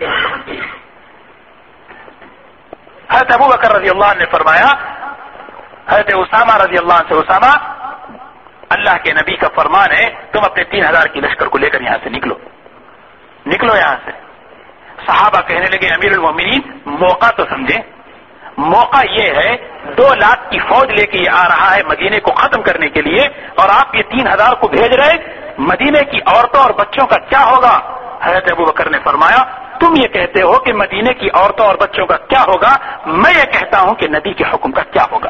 حضرت ابوبکر رضی اللہ عنہ نے فرمایا، حضرت اسامہ رضی اللہ عنہ سے، اسامہ اللہ کے نبی کا فرمان ہے، تم اپنے 3000 کی لشکر کو لے کر یہاں سے نکلو، نکلو یہاں سے. صحابہ کہنے لگے امیر المومنین موقع تو سمجھیں، موقع یہ ہے 2 لاکھ کی فوج لے کے یہ آ رہا ہے مدینے کو ختم کرنے کے لیے، اور آپ یہ 3000 کو بھیج رہے، مدینے کی عورتوں اور بچوں کا کیا ہوگا. حضرت ابوبکر نے فرمایا تم یہ کہتے ہو کہ مدینے کی عورتوں اور بچوں کا کیا ہوگا، میں یہ کہتا ہوں کہ نبی کے حکم کا کیا ہوگا.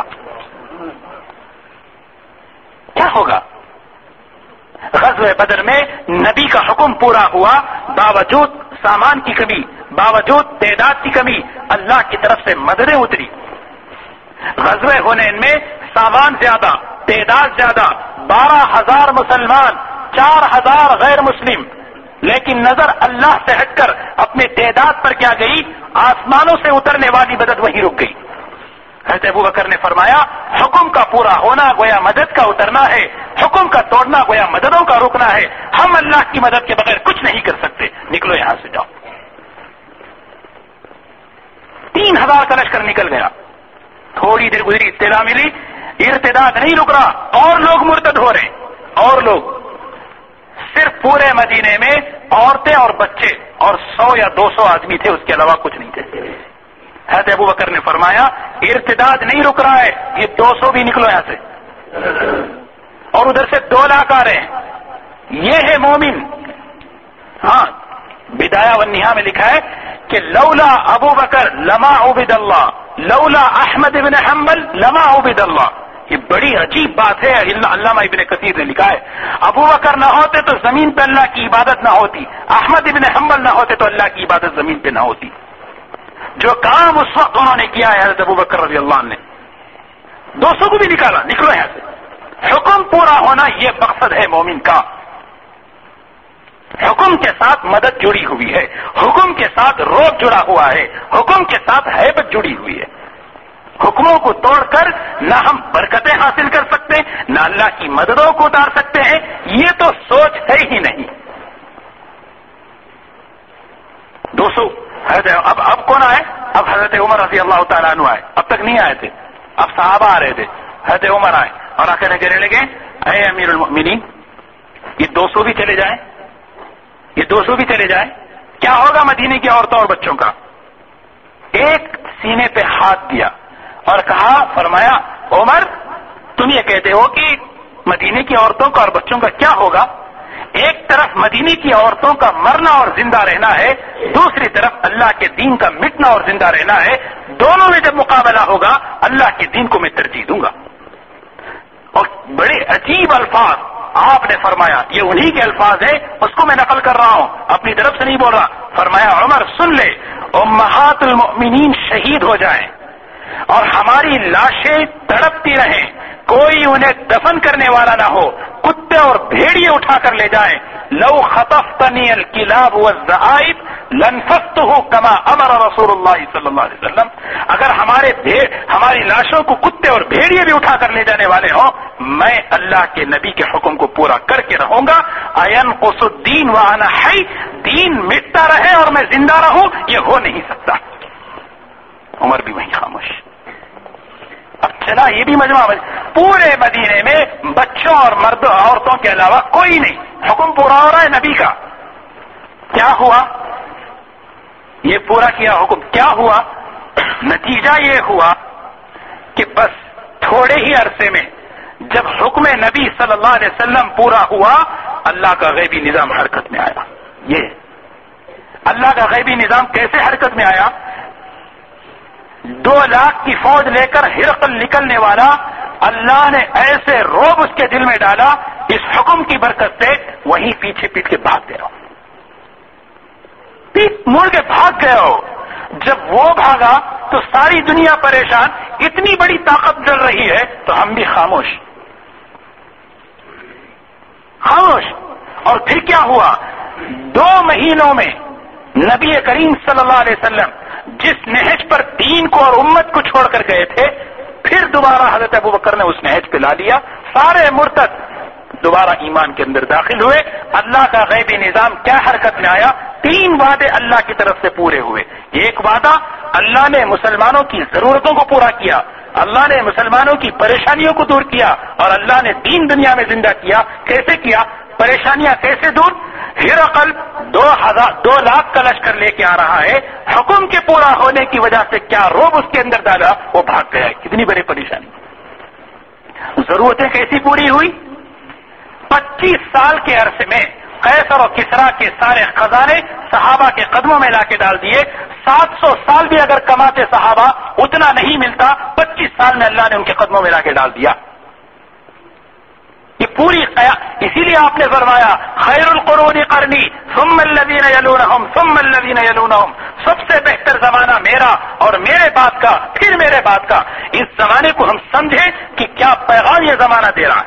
کیا ہوگا. غزوہ بدر میں نبی کا حکم پورا ہوا، باوجود سامان کی کمی، باوجود تعداد کی کمی، اللہ کی طرف سے مددیں اتری. غزوہ حنین میں سامان زیادہ، تعداد زیادہ، 12,000 مسلمان، 4,000 غیر مسلم، لیکن نظر اللہ سے ہٹ کر اپنے تعداد پر کیا گئی؟ آسمانوں سے اترنے والی مدد وہیں رک گئی. حضرت ابو بکر نے فرمایا حکم کا پورا ہونا گویا مدد کا اترنا ہے، حکم کا توڑنا گویا مددوں کا رکنا ہے. ہم اللہ کی مدد کے بغیر کچھ نہیں کر سکتے. نکلو یہاں سے جاؤ. 3,000 کا لشکر نکل گیا. تھوڑی دیر گزری، اطلاع ملی ارتداد نہیں رک رہا، اور لوگ مرتد ہو رہے. اور لوگ صرف پورے مدینے میں عورتیں اور بچے اور 100 یا 200 آدمی تھے، اس کے علاوہ کچھ نہیں تھے. حضرت ابو بکر نے فرمایا ارتداد نہیں رک رہا ہے، یہ 200 بھی نکلو یہاں سے. اور ادھر سے 2 لاکھ آ رہے ہیں. یہ ہے مومن. ہاں، بدایہ والنہا میں لکھا ہے کہ لولا ابو بکر لما عبد اللہ، لولا احمد ابن حنبل لما عبد اللہ. یہ بڑی عجیب بات ہے. علامہ ابن کثیر نے لکھا ہے ابو بکر نہ ہوتے تو زمین پہ اللہ کی عبادت نہ ہوتی، احمد ابن حنبل نہ ہوتے تو اللہ کی عبادت زمین پہ نہ ہوتی. جو کام اس وقت انہوں نے کیا ہے حضرت ابو بکر رضی اللہ عنہ نے. 200 کو بھی نکالا. نکلو یہاں سے. حکم پورا ہونا یہ مقصد ہے مومن کا. حکم کے ساتھ مدد جڑی ہوئی ہے، حکم کے ساتھ روب جڑا ہوا ہے، حکم کے ساتھ ہیبت جڑی ہوئی ہے. حکموں کو توڑ کر نہ ہم برکتیں حاصل کر سکتے، نہ اللہ کی مددوں کو اتار سکتے ہیں. یہ تو سوچ ہے ہی نہیں. 200 اب کون آئے؟ اب حضرت عمر رضی اللہ تعالیٰ عنہ آئے. اب تک نہیں آئے تھے، اب صحابہ آ رہے تھے. حضرت عمر آئے اور آ کر کہنے لگے اے امیر المؤمنین، یہ 200 بھی چلے جائیں، یہ 200 بھی چلے جائیں، کیا ہوگا مدینے کی عورتوں اور بچوں کا؟ ایک سینے پہ ہاتھ دیا اور کہا، فرمایا عمر تم یہ کہتے ہو کہ مدینے کی عورتوں کا اور بچوں کا کیا ہوگا؟ ایک طرف مدینے کی عورتوں کا مرنا اور زندہ رہنا ہے، دوسری طرف اللہ کے دین کا مٹنا اور زندہ رہنا ہے. دونوں میں جب مقابلہ ہوگا اللہ کے دین کو میں ترجیح دوں گا. اور بڑے عجیب الفاظ آپ نے فرمایا. یہ انہی کے الفاظ ہیں، اس کو میں نقل کر رہا ہوں، اپنی طرف سے نہیں بول رہا. فرمایا عمر سن لے، امہات المؤمنین شہید ہو جائیں اور ہماری لاشیں تڑپتی رہیں، کوئی انہیں دفن کرنے والا نہ ہو، کتے اور بھیڑیے اٹھا کر لے جائیں. لو خطفتنی الکلاب والذئاب لانفضته کما امر رسول اللہ صلی اللہ علیہ وسلم. اگر ہماری لاشوں کو کتے اور بھیڑیے بھی اٹھا کر لے جانے والے ہوں، میں اللہ کے نبی کے حکم کو پورا کر کے رہوں گا. اینقص الدین وانا حی، دین مٹتا رہے اور میں زندہ رہوں، یہ ہو نہیں سکتا. عمر بھی وہیں خاموش. اب چلا یہ بھی مجمع پورے مدینے میں بچوں اور مرد عورتوں کے علاوہ کوئی نہیں. حکم پورا ہو رہا ہے نبی کا. کیا ہوا؟ یہ پورا کیا حکم. کیا ہوا؟ نتیجہ یہ ہوا کہ بس تھوڑے ہی عرصے میں جب حکم نبی صلی اللہ علیہ وسلم پورا ہوا، اللہ کا غیبی نظام حرکت میں آیا. یہ اللہ کا غیبی نظام کیسے حرکت میں آیا؟ 2 لاکھ کی فوج لے کر ہرقل نکلنے والا، اللہ نے ایسے روب اس کے دل میں ڈالا اس حکم کی برکت سے، وہیں پیچھے پیٹ کے بھاگ گیا. پیٹ موڑ کے بھاگ گیا ہو. جب وہ بھاگا تو ساری دنیا پریشان. اتنی بڑی طاقت چل رہی ہے تو ہم بھی خاموش. اور پھر کیا ہوا؟ 2 مہینوں میں نبی کریم صلی اللہ علیہ وسلم جس نہج پر دین کو اور امت کو چھوڑ کر گئے تھے، پھر دوبارہ حضرت ابو بکر نے اس نہج پہ لا لیا. سارے مرتد دوبارہ ایمان کے اندر داخل ہوئے. اللہ کا غیبی نظام کیا حرکت میں آیا؟ 3 وعدے اللہ کی طرف سے پورے ہوئے. ایک وعدہ، اللہ نے مسلمانوں کی ضرورتوں کو پورا کیا، اللہ نے مسلمانوں کی پریشانیوں کو دور کیا، اور اللہ نے دین دنیا میں زندہ کیا. کیسے کیا؟ پریشانیاں کیسے دور؟ ہرقل 2 لاکھ کا لشکر لے کے آ رہا ہے، حکم کے پورا ہونے کی وجہ سے کیا روب اس کے اندر ڈالا، وہ بھاگ گیا. کتنی بڑی پریشانی. ضرورتیں کیسی پوری ہوئی؟ 25 سال کے عرصے میں قیصر و کسریٰ کے سارے خزانے صحابہ کے قدموں میں لا کے ڈال دیے. 700 سال بھی اگر کماتے صحابہ اتنا نہیں ملتا. 25 سال میں اللہ نے ان کے قدموں میں لا کے ڈال دیا. یہ پوری اسی لیے آپ نے فرمایا خیر القرون قرنی ثم الذین یلونہم ثم الذین یلونہم، سب سے بہتر زمانہ میرا اور میرے بعد کا پھر میرے بعد کا۔ اس زمانے کو ہم سمجھیں کہ کیا پیغام یہ زمانہ دے رہا ہے۔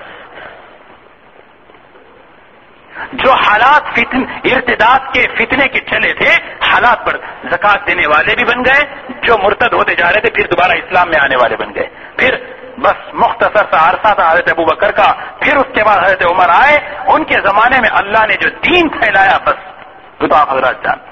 جو حالات ارتداد کے فتنے کے چلے تھے، حالات پر زکات دینے والے بھی بن گئے، جو مرتد ہوتے جا رہے تھے پھر دوبارہ اسلام میں آنے والے بن گئے، پھر بس مختصر سا عرصہ تھا حضرت ابو بکر کا، پھر اس کے بعد حضرت عمر آئے، ان کے زمانے میں اللہ نے جو دین پھیلایا بس تو آپ حضرات جانتے۔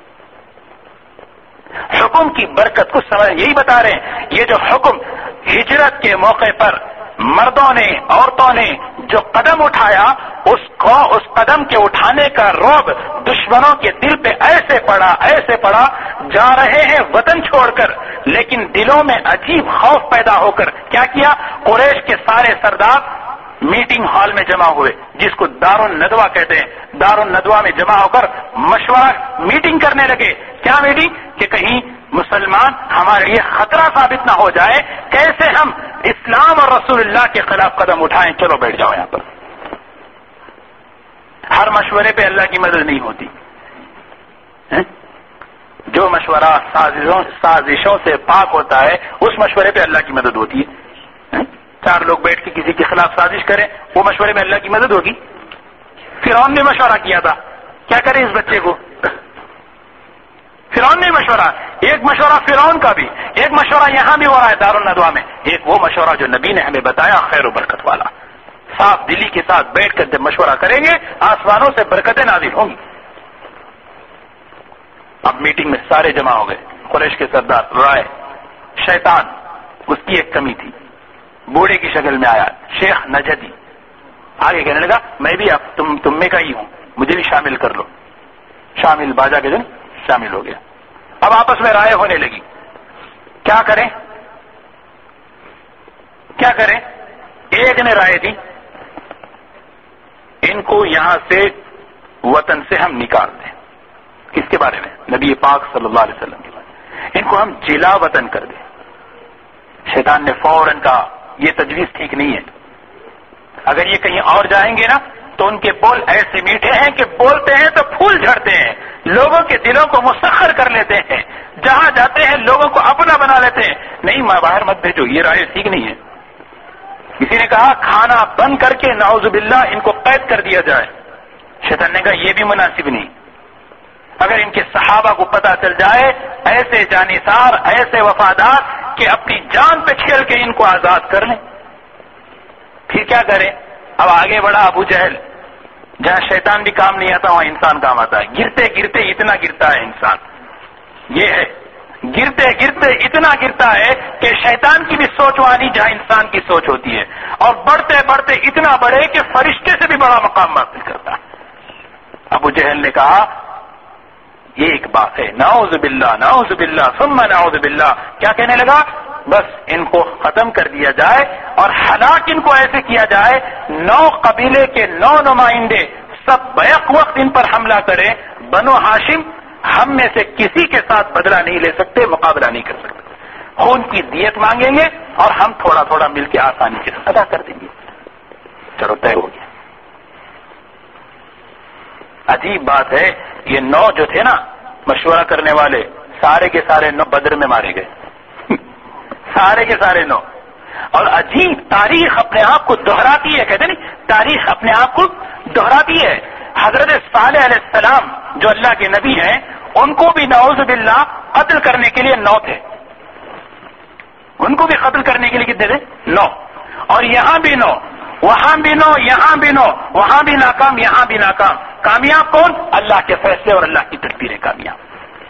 حکم کی برکت کو سمجھ یہی بتا رہے ہیں، یہ جو حکم ہجرت کے موقع پر مردوں نے عورتوں نے جو قدم اٹھایا، اس قدم کے اٹھانے کا رعب دشمنوں کے دل پہ ایسے پڑا جا رہے ہیں وطن چھوڑ کر، لیکن دلوں میں عجیب خوف پیدا ہو کر کیا کیا، قریش کے سارے سردار میٹنگ ہال میں جمع ہوئے، جس کو دار الندوہ کہتے ہیں، دار الندوہ میں جمع ہو کر مشورہ میٹنگ کرنے لگے۔ کیا میٹنگ؟ کہ کہیں مسلمان ہمارے لیے خطرہ ثابت نہ ہو جائے، کیسے ہم اسلام اور رسول اللہ کے خلاف قدم اٹھائیں، چلو بیٹھ جاؤ یہاں پر۔ ہر مشورے پہ اللہ کی مدد نہیں ہوتی، جو مشورہ سازشوں سے پاک ہوتا ہے اس مشورے پہ اللہ کی مدد ہوتی ہے۔ چار لوگ بیٹھ کے کسی کے خلاف سازش کریں، وہ مشورے میں اللہ کی مدد ہوگی؟ فرعون نے مشورہ کیا تھا، کیا کرے اس بچے کو؟ فرعون نے مشورہ، ایک مشورہ فرعون کا بھی، ایک مشورہ یہاں بھی ہو رہا ہے دار الندوہ میں، ایک وہ مشورہ جو نبی نے ہمیں بتایا خیر و برکت والا۔ صاف دلی کے ساتھ بیٹھ کر جب مشورہ کریں گے آسمانوں سے برکتیں نازل ہوں گی۔ اب میٹنگ میں سارے جمع ہو گئے، قریش کے سردار رائے، شیطان اس کی ایک کمی تھی، بوڑھے کی شکل میں آیا، شیخ نجدی آگے کہنے لگا میں بھی اب تم میں کا ہی ہوں، مجھے بھی شامل کر لو۔ شامل باجا کے دن شامل ہو گیا۔ اب آپس میں رائے ہونے لگی، کیا کریں کیا کریں؟ ایک نے رائے دی ان کو یہاں سے وطن سے ہم نکال دیں۔ کس کے بارے میں؟ نبی پاک صلی اللہ علیہ وسلم کے بارے میں، ان کو ہم جلا وطن کر دیں۔ شیطان نے فوراً کہا یہ تجویز ٹھیک نہیں ہے، اگر یہ کہیں اور جائیں گے نا تو ان کے بول ایسے میٹھے ہیں کہ بولتے ہیں تو پھول جھڑتے ہیں، لوگوں کے دلوں کو مسخر کر لیتے ہیں، جہاں جاتے ہیں لوگوں کو اپنا بنا لیتے ہیں۔ نہیں باہر مت بھیجو، یہ رائے ٹھیک نہیں ہے۔ کسی نے کہا کھانا بند کر کے نعوذ باللہ ان کو قید کر دیا جائے۔ شیطان نے کہا یہ بھی مناسب نہیں، اگر ان کے صحابہ کو پتہ چل جائے ایسے جانثار ایسے وفادار کہ اپنی جان پہ کھیل کے ان کو آزاد کر لیں، پھر کیا کریں؟ اب آگے بڑھا ابو جہل، جہاں شیطان بھی کام نہیں آتا وہاں انسان کام آتا ہے، گرتے گرتے اتنا گرتا ہے انسان، یہ ہے گرتے گرتے اتنا گرتا ہے کہ شیطان کی بھی سوچ وانی جہاں انسان کی سوچ ہوتی ہے، اور بڑھتے بڑھتے اتنا بڑھے کہ فرشتے سے بھی بڑا مقام حاصل کرتا ہے۔ ابو جہل نے کہا یہ ایک بات ہے، نعوذ باللہ نعوذ باللہ ثم نعوذ باللہ، کیا کہنے لگا؟ بس ان کو ختم کر دیا جائے اور ہلاک ان کو ایسے کیا جائے 9 قبیلے کے 9 نمائندے سب بیک وقت ان پر حملہ کریں، بنو ہاشم ہم میں سے کسی کے ساتھ بدلہ نہیں لے سکتے، مقابلہ نہیں کر سکتے، خون کی دیت مانگیں گے اور ہم تھوڑا تھوڑا مل کے آسانی سے ادا کر دیں گے۔ چلو طے ہو گیا۔ عجیب بات ہے، یہ 9 جو تھے نا مشورہ کرنے والے، سارے کے سارے 9 بدر میں مارے گئے، سارے کے سارے 9۔ اور عجیب تاریخ اپنے آپ کو دہراتی ہے، کہتے نہیں تاریخ اپنے آپ کو دہراتی ہے۔ حضرت صالح علیہ السلام جو اللہ کے نبی ہیں، ان کو بھی نعوذ باللہ قتل کرنے کے لیے 9 تھے، ان کو بھی قتل کرنے کے لیے کتنے تھے؟ 9۔ اور یہاں بھی 9، وہاں بھی 9، یہاں بھی 9، وہاں بھی ناکام یہاں بھی ناکام۔ کامیاب کون؟ اللہ کے فیصلے اور اللہ کی تدبیریں کامیاب۔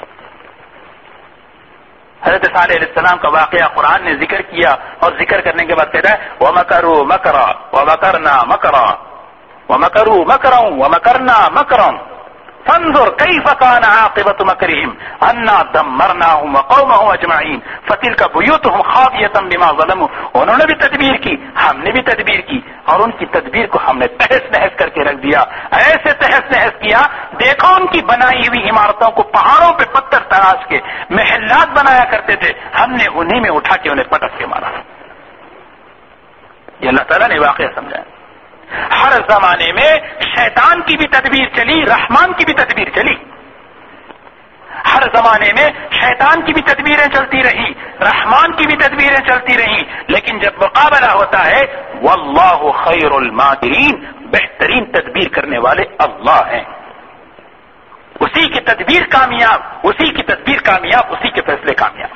حضرت صالح علیہ السلام کا واقعہ قرآن نے ذکر کیا، اور ذکر کرنے کے بعد کہتا ہے وَمَكَرُوا مَكْرًا وَمَكَرْنَا مَكْرًا وَمَكَرُوا مَكْرًا وَمَكَرْنَا مَكْرًا فانظر كيف كان عاقبة مكرهم أنا دمرناهم وقومهم أجمعين فتلك بيوتهم خاوية بما ظلموا۔ انہوں نے بھی تدبیر کی، ہم نے بھی تدبیر کی، اور ان کی تدبیر کو ہم نے تہس نہس کر کے رکھ دیا، ایسے تہس نہس کیا، دیکھو ان کی بنائی ہوئی عمارتوں کو پہاڑوں پہ پتھر تراش کے محلات بنایا کرتے تھے، ہم نے انہی میں اٹھا کے انہیں پٹک کے مارا۔ یہ اللہ تعالیٰ نے واقعہ سمجھایا۔ ہر زمانے میں شیطان کی بھی تدبیر چلی، رحمان کی بھی تدبیر چلی. ہر زمانے میں شیطان کی بھی تدبیریں چلتی رہی، رحمان کی بھی تدبیریں چلتی رہی، لیکن جب مقابلہ ہوتا ہے واللہ خیر الماکرین، بہترین تدبیر کرنے والے اللہ ہیں. اسی کی تدبیر کامیاب، اسی کی تدبیر کامیاب، اسی کے فیصلے کامیاب.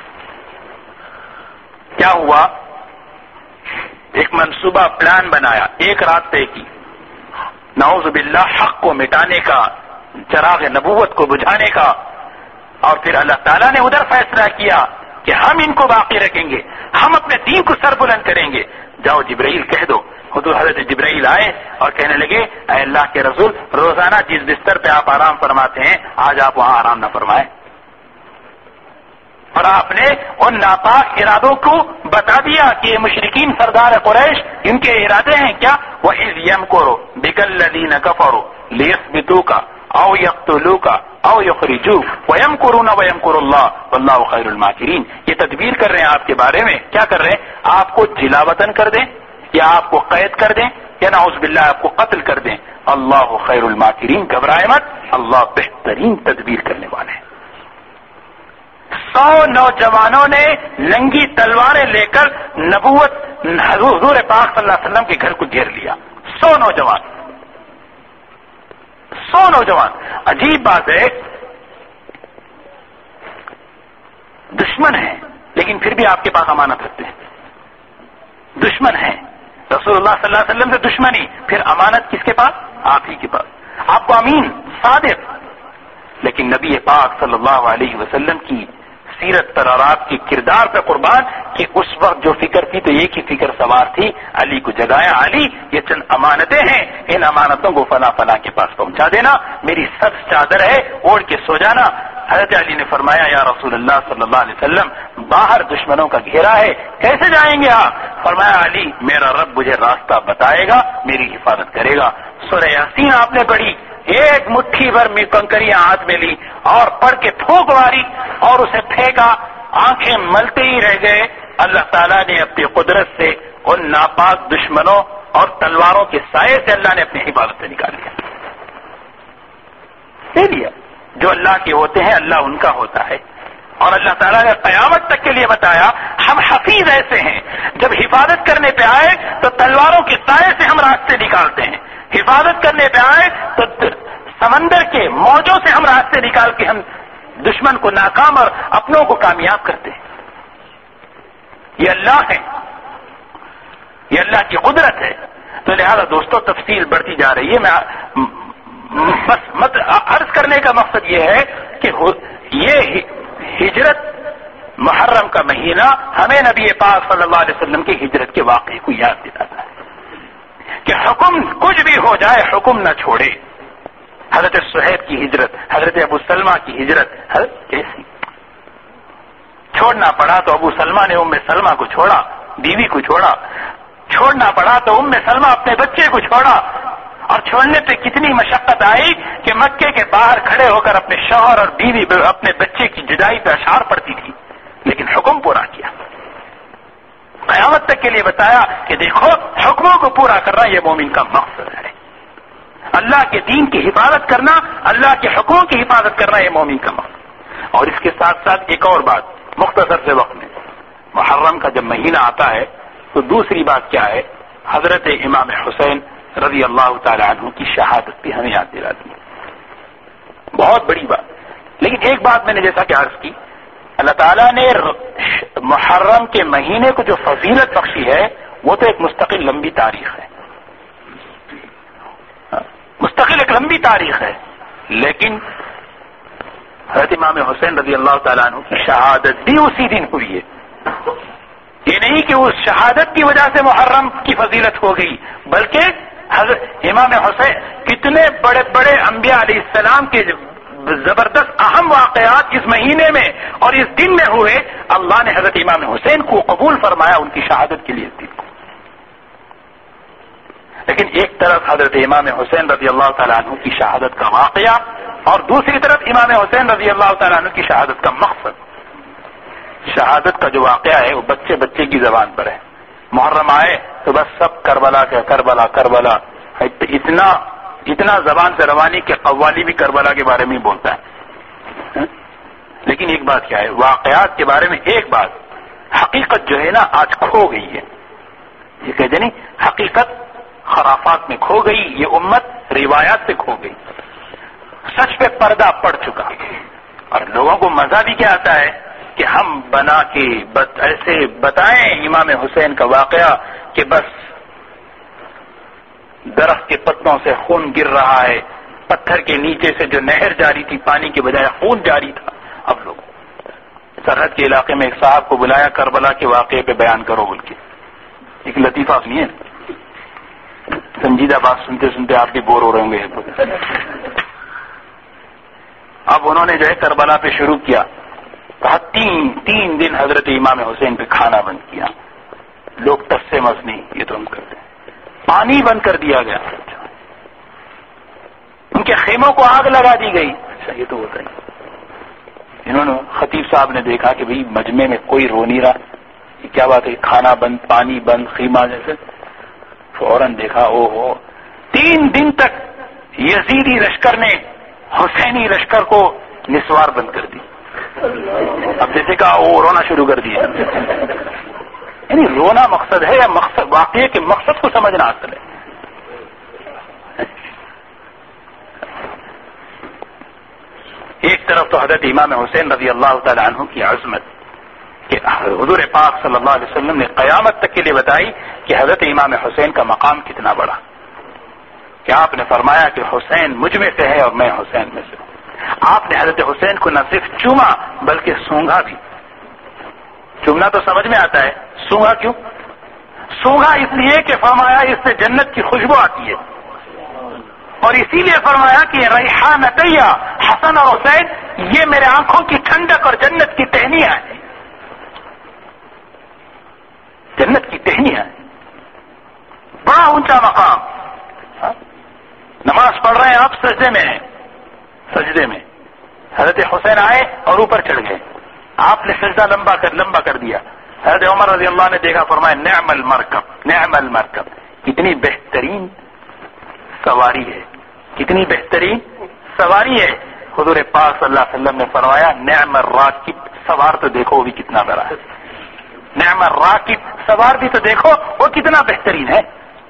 کیا ہوا؟ ایک منصوبہ پلان بنایا، ایک رات طے کی، نعوذ باللہ حق کو مٹانے کا، چراغ نبوت کو بجھانے کا. اور پھر اللہ تعالیٰ نے ادھر فیصلہ کیا کہ ہم ان کو باقی رکھیں گے، ہم اپنے دین کو سر بلند کریں گے. جاؤ جبرائیل کہہ دو. حضور حضرت جبرائیل آئے اور کہنے لگے اے اللہ کے رسول، روزانہ جس بستر پہ آپ آرام فرماتے ہیں آج آپ وہاں آرام نہ فرمائیں. اور آپ نے ان ناپاک ارادوں کو بتا دیا کہ یہ مشرکین سردار قریش، ان کے ارادے ہیں کیا؟ وَإِذْ يَمْكُرُ بِكَ الَّذِينَ كَفَرُوا لِيَثْبِتُوكَ أَوْ يَقْتُلُوكَ أَوْ يُخْرِجُوكَ وَيَمْكُرُونَ وَيَمْكُرُ اللَّهُ وَاللَّهُ خَيْرُ الْمَاكِرِينَ. یہ تدبیر کر رہے ہیں آپ کے بارے میں. کیا کر رہے ہیں؟ آپ کو جلا وطن کر دیں یا آپ کو قید کر دیں یا نعوذ باللہ آپ کو قتل کر دیں. اللہ خیر الماکرین، گھبرائے مت، اللہ بہترین تدبیر کرنے والے ہیں. 100 نوجوانوں نے ننگی تلواریں لے کر نبوت حضور پاک صلی اللہ علیہ وسلم کے گھر کو گھیر لیا. 100 نوجوان. عجیب بات ہے، دشمن ہیں لیکن پھر بھی آپ کے پاس امانت رکھتے ہیں. دشمن ہیں، رسول اللہ صلی اللہ علیہ وسلم سے دشمنی، پھر امانت کس کے پاس؟ آپ ہی کے پاس. آپ کو امین، صادق. لیکن نبی پاک صلی اللہ علیہ وسلم کی سیرت پر اور آپ کے کردار پر قربان کہ اس وقت جو فکر تھی تو ایک ہی فکر سوار تھی، علی کو جگایا. علی، یہ چند امانتیں ہیں، ان امانتوں کو فلاں کے پاس پہنچا دینا، میری سب چادر ہے، اوڑھ کے سو جانا. حضرت علی نے فرمایا یا رسول اللہ صلی اللہ علیہ وسلم، باہر دشمنوں کا گھیرا ہے، کیسے جائیں گے آپ؟ فرمایا علی، میرا رب مجھے راستہ بتائے گا، میری حفاظت کرے گا. سورہ یاسین آپ نے پڑھی، ایک مٹھی بھر کنکریاں ہاتھ میں لی اور پڑھ کے پھونک ماری اور اسے پھینکا. آنکھیں ملتے ہی رہ گئے. اللہ تعالیٰ نے اپنی قدرت سے ان ناپاک دشمنوں اور تلواروں کے سائے سے اللہ نے اپنی حفاظت سے نکال لیا. لے لیا. جو اللہ کے ہوتے ہیں اللہ ان کا ہوتا ہے. اور اللہ تعالیٰ نے قیامت تک کے لیے بتایا ہم حفیظ ایسے ہیں، جب حفاظت کرنے پہ آئے تو تلواروں کے سائے سے ہم راستے نکالتے ہیں، حفاظت کرنے پہ آئے تو سمندر کے موجوں سے ہم راستے نکال کے ہم دشمن کو ناکام اور اپنوں کو کامیاب کرتے ہیں. یہ اللہ ہے، یہ اللہ کی قدرت ہے. تو لہذا دوستو تفصیل بڑھتی جا رہی ہے. میں بس عرض کرنے کا مقصد یہ ہے کہ یہ ہجرت محرم کا مہینہ ہمیں نبی پاک صلی اللہ علیہ وسلم کی ہجرت کے واقعے کو یاد دلاتا ہے کہ حکم کچھ بھی ہو جائے حکم نہ چھوڑے. حضرت صہیب کی ہجرت، حضرت ابو سلمہ کی ہجرت، کیسی چھوڑنا پڑا تو ابو سلمہ نے ام سلمہ کو چھوڑا، بیوی کو چھوڑا. چھوڑنا پڑا تو ام سلمہ اپنے بچے کو چھوڑا. اور چھوڑنے پہ کتنی مشقت آئی کہ مکے کے باہر کھڑے ہو کر اپنے شوہر اور بیوی اپنے بچے کی جدائی پہ اشعار پڑتی تھی، لیکن حکم پورا کیا. قیامت تک کے لیے بتایا کہ دیکھو حکموں کو پورا کرنا یہ مومن کا مقصد ہے. اللہ کے دین کی حفاظت کرنا، اللہ کے حکموں کی حفاظت کرنا یہ مومن کا مقصد. اور اس کے ساتھ ساتھ ایک اور بات مختصر سے وقت میں، محرم کا جب مہینہ آتا ہے تو دوسری بات کیا ہے؟ حضرت امام حسین رضی اللہ تعالی عنہ کی شہادت بھی ہمیں یاد دلاتی ہے. بہت بڑی بات. لیکن ایک بات میں نے جیسا کہ عرض کی، اللہ تعالیٰ نے محرم کے مہینے کو جو فضیلت بخشی ہے وہ تو ایک مستقل لمبی تاریخ ہے، مستقل ایک لمبی تاریخ ہے. لیکن حضرت امام حسین رضی اللہ تعالیٰ عنہ کی شہادت بھی اسی دن ہوئی ہے. یہ نہیں کہ اس شہادت کی وجہ سے محرم کی فضیلت ہو گئی، بلکہ حضرت امام حسین کتنے بڑے بڑے انبیاء علیہ السلام کے زبردست اہم واقعات اس مہینے میں اور اس دن میں ہوئے. اللہ نے حضرت امام حسین کو قبول فرمایا ان کی شہادت کے لیے اس دن کو. لیکن ایک طرف حضرت امام حسین رضی اللہ تعالیٰ عنہ کی شہادت کا واقعہ اور دوسری طرف امام حسین رضی اللہ تعالیٰ عنہ کی شہادت کا مقصد. شہادت کا جو واقعہ ہے وہ بچے بچے کی زبان پر ہے. محرم آئے تو بس سب کربلا کربلا کربلا اتنا زبان سے روانی کہ قوالی بھی کربلا کے بارے میں ہی بولتا ہے. لیکن ایک بات کیا ہے، واقعات کے بارے میں ایک بات، حقیقت جو ہے نا آج کھو گئی ہے. یہ کہتے نہیں حقیقت خرافات میں کھو گئی، یہ امت روایات سے کھو گئی، سچ پہ پردہ پڑ چکا. اور لوگوں کو مزہ بھی کیا آتا ہے کہ ہم بنا کے ایسے بتائیں امام حسین کا واقعہ کہ بس درخت کے پتوں سے خون گر رہا ہے، پتھر کے نیچے سے جو نہر جاری تھی پانی کے بجائے خون جاری تھا. اب لوگ سرحد کے علاقے میں ایک صاحب کو بلایا، کربلا کے واقعے پہ بیان کرو بول کے. ایک لطیفہ سنیے، سنجیدہ بات سنتے سنتے آپ بھی بور ہو رہے ہوں گے. اب انہوں نے جو ہے کربلا پہ شروع کیا، کہا تین دن حضرت امام حسین پہ کھانا بند کیا. لوگ تس سے مس نہیں، یہ تو ہم کرتے ہیں. پانی بند کر دیا گیا، ان کے خیموں کو آگ لگا دی گئی. اچھا یہ تو ہوتا ہے. انہوں نے خطیب صاحب نے دیکھا کہ بھئی مجمع میں کوئی رو نہیں رہا، یہ کیا بات ہے، کھانا بند، پانی بند، خیمہ جیسے. فوراً دیکھا او ہو 3 دن تک یزیدی لشکر نے حسینی لشکر کو نسوار بند کر دی. اب جیسے کہا وہ رونا شروع کر دیا. یعنی رونا مقصد ہے یا مقصد واقعے کے مقصد کو سمجھنا اصل ہے. ایک طرف تو حضرت امام حسین رضی اللہ تعالی عنہ کی عظمت کہ حضور پاک صلی اللہ علیہ وسلم نے قیامت تک کے لیے بتائی کہ حضرت امام حسین کا مقام کتنا بڑا، کہ آپ نے فرمایا کہ حسین مجھ میں سے ہے اور میں حسین میں سے ہوں. آپ نے حضرت حسین کو نہ صرف چوما بلکہ سونگا بھی. چومنا تو سمجھ میں آتا ہے، سونگا کیوں؟ سونگا اس لیے کہ فرمایا اس سے جنت کی خوشبو آتی ہے، اور اسی لیے فرمایا کہ ریحانتیہ حسن اور حسین یہ میرے آنکھوں کی ٹھنڈک اور جنت کی ٹہنیاں ہیں. جنت کی ٹہنیاں ہیں، بڑا اونچا مقام. نماز پڑھ رہے ہیں آپ، سجدے میں ہیں، سجدے میں حضرت حسین آئے اور اوپر چڑھ گئے. آپ نے سجدہ لمبا کر دیا. حضرت عمر رضی اللہ نے دیکھا، فرمایا نعم المرکب، نعم المرکب، کتنی بہترین سواری ہے، کتنی بہترین سواری ہے. حضور پاک صلی اللہ علیہ وسلم نے فرمایا نعم الراکب، سوار تو دیکھو وہ بھی کتنا بڑا ہے. نعم الراکب، سوار بھی تو دیکھو وہ کتنا بہترین ہے.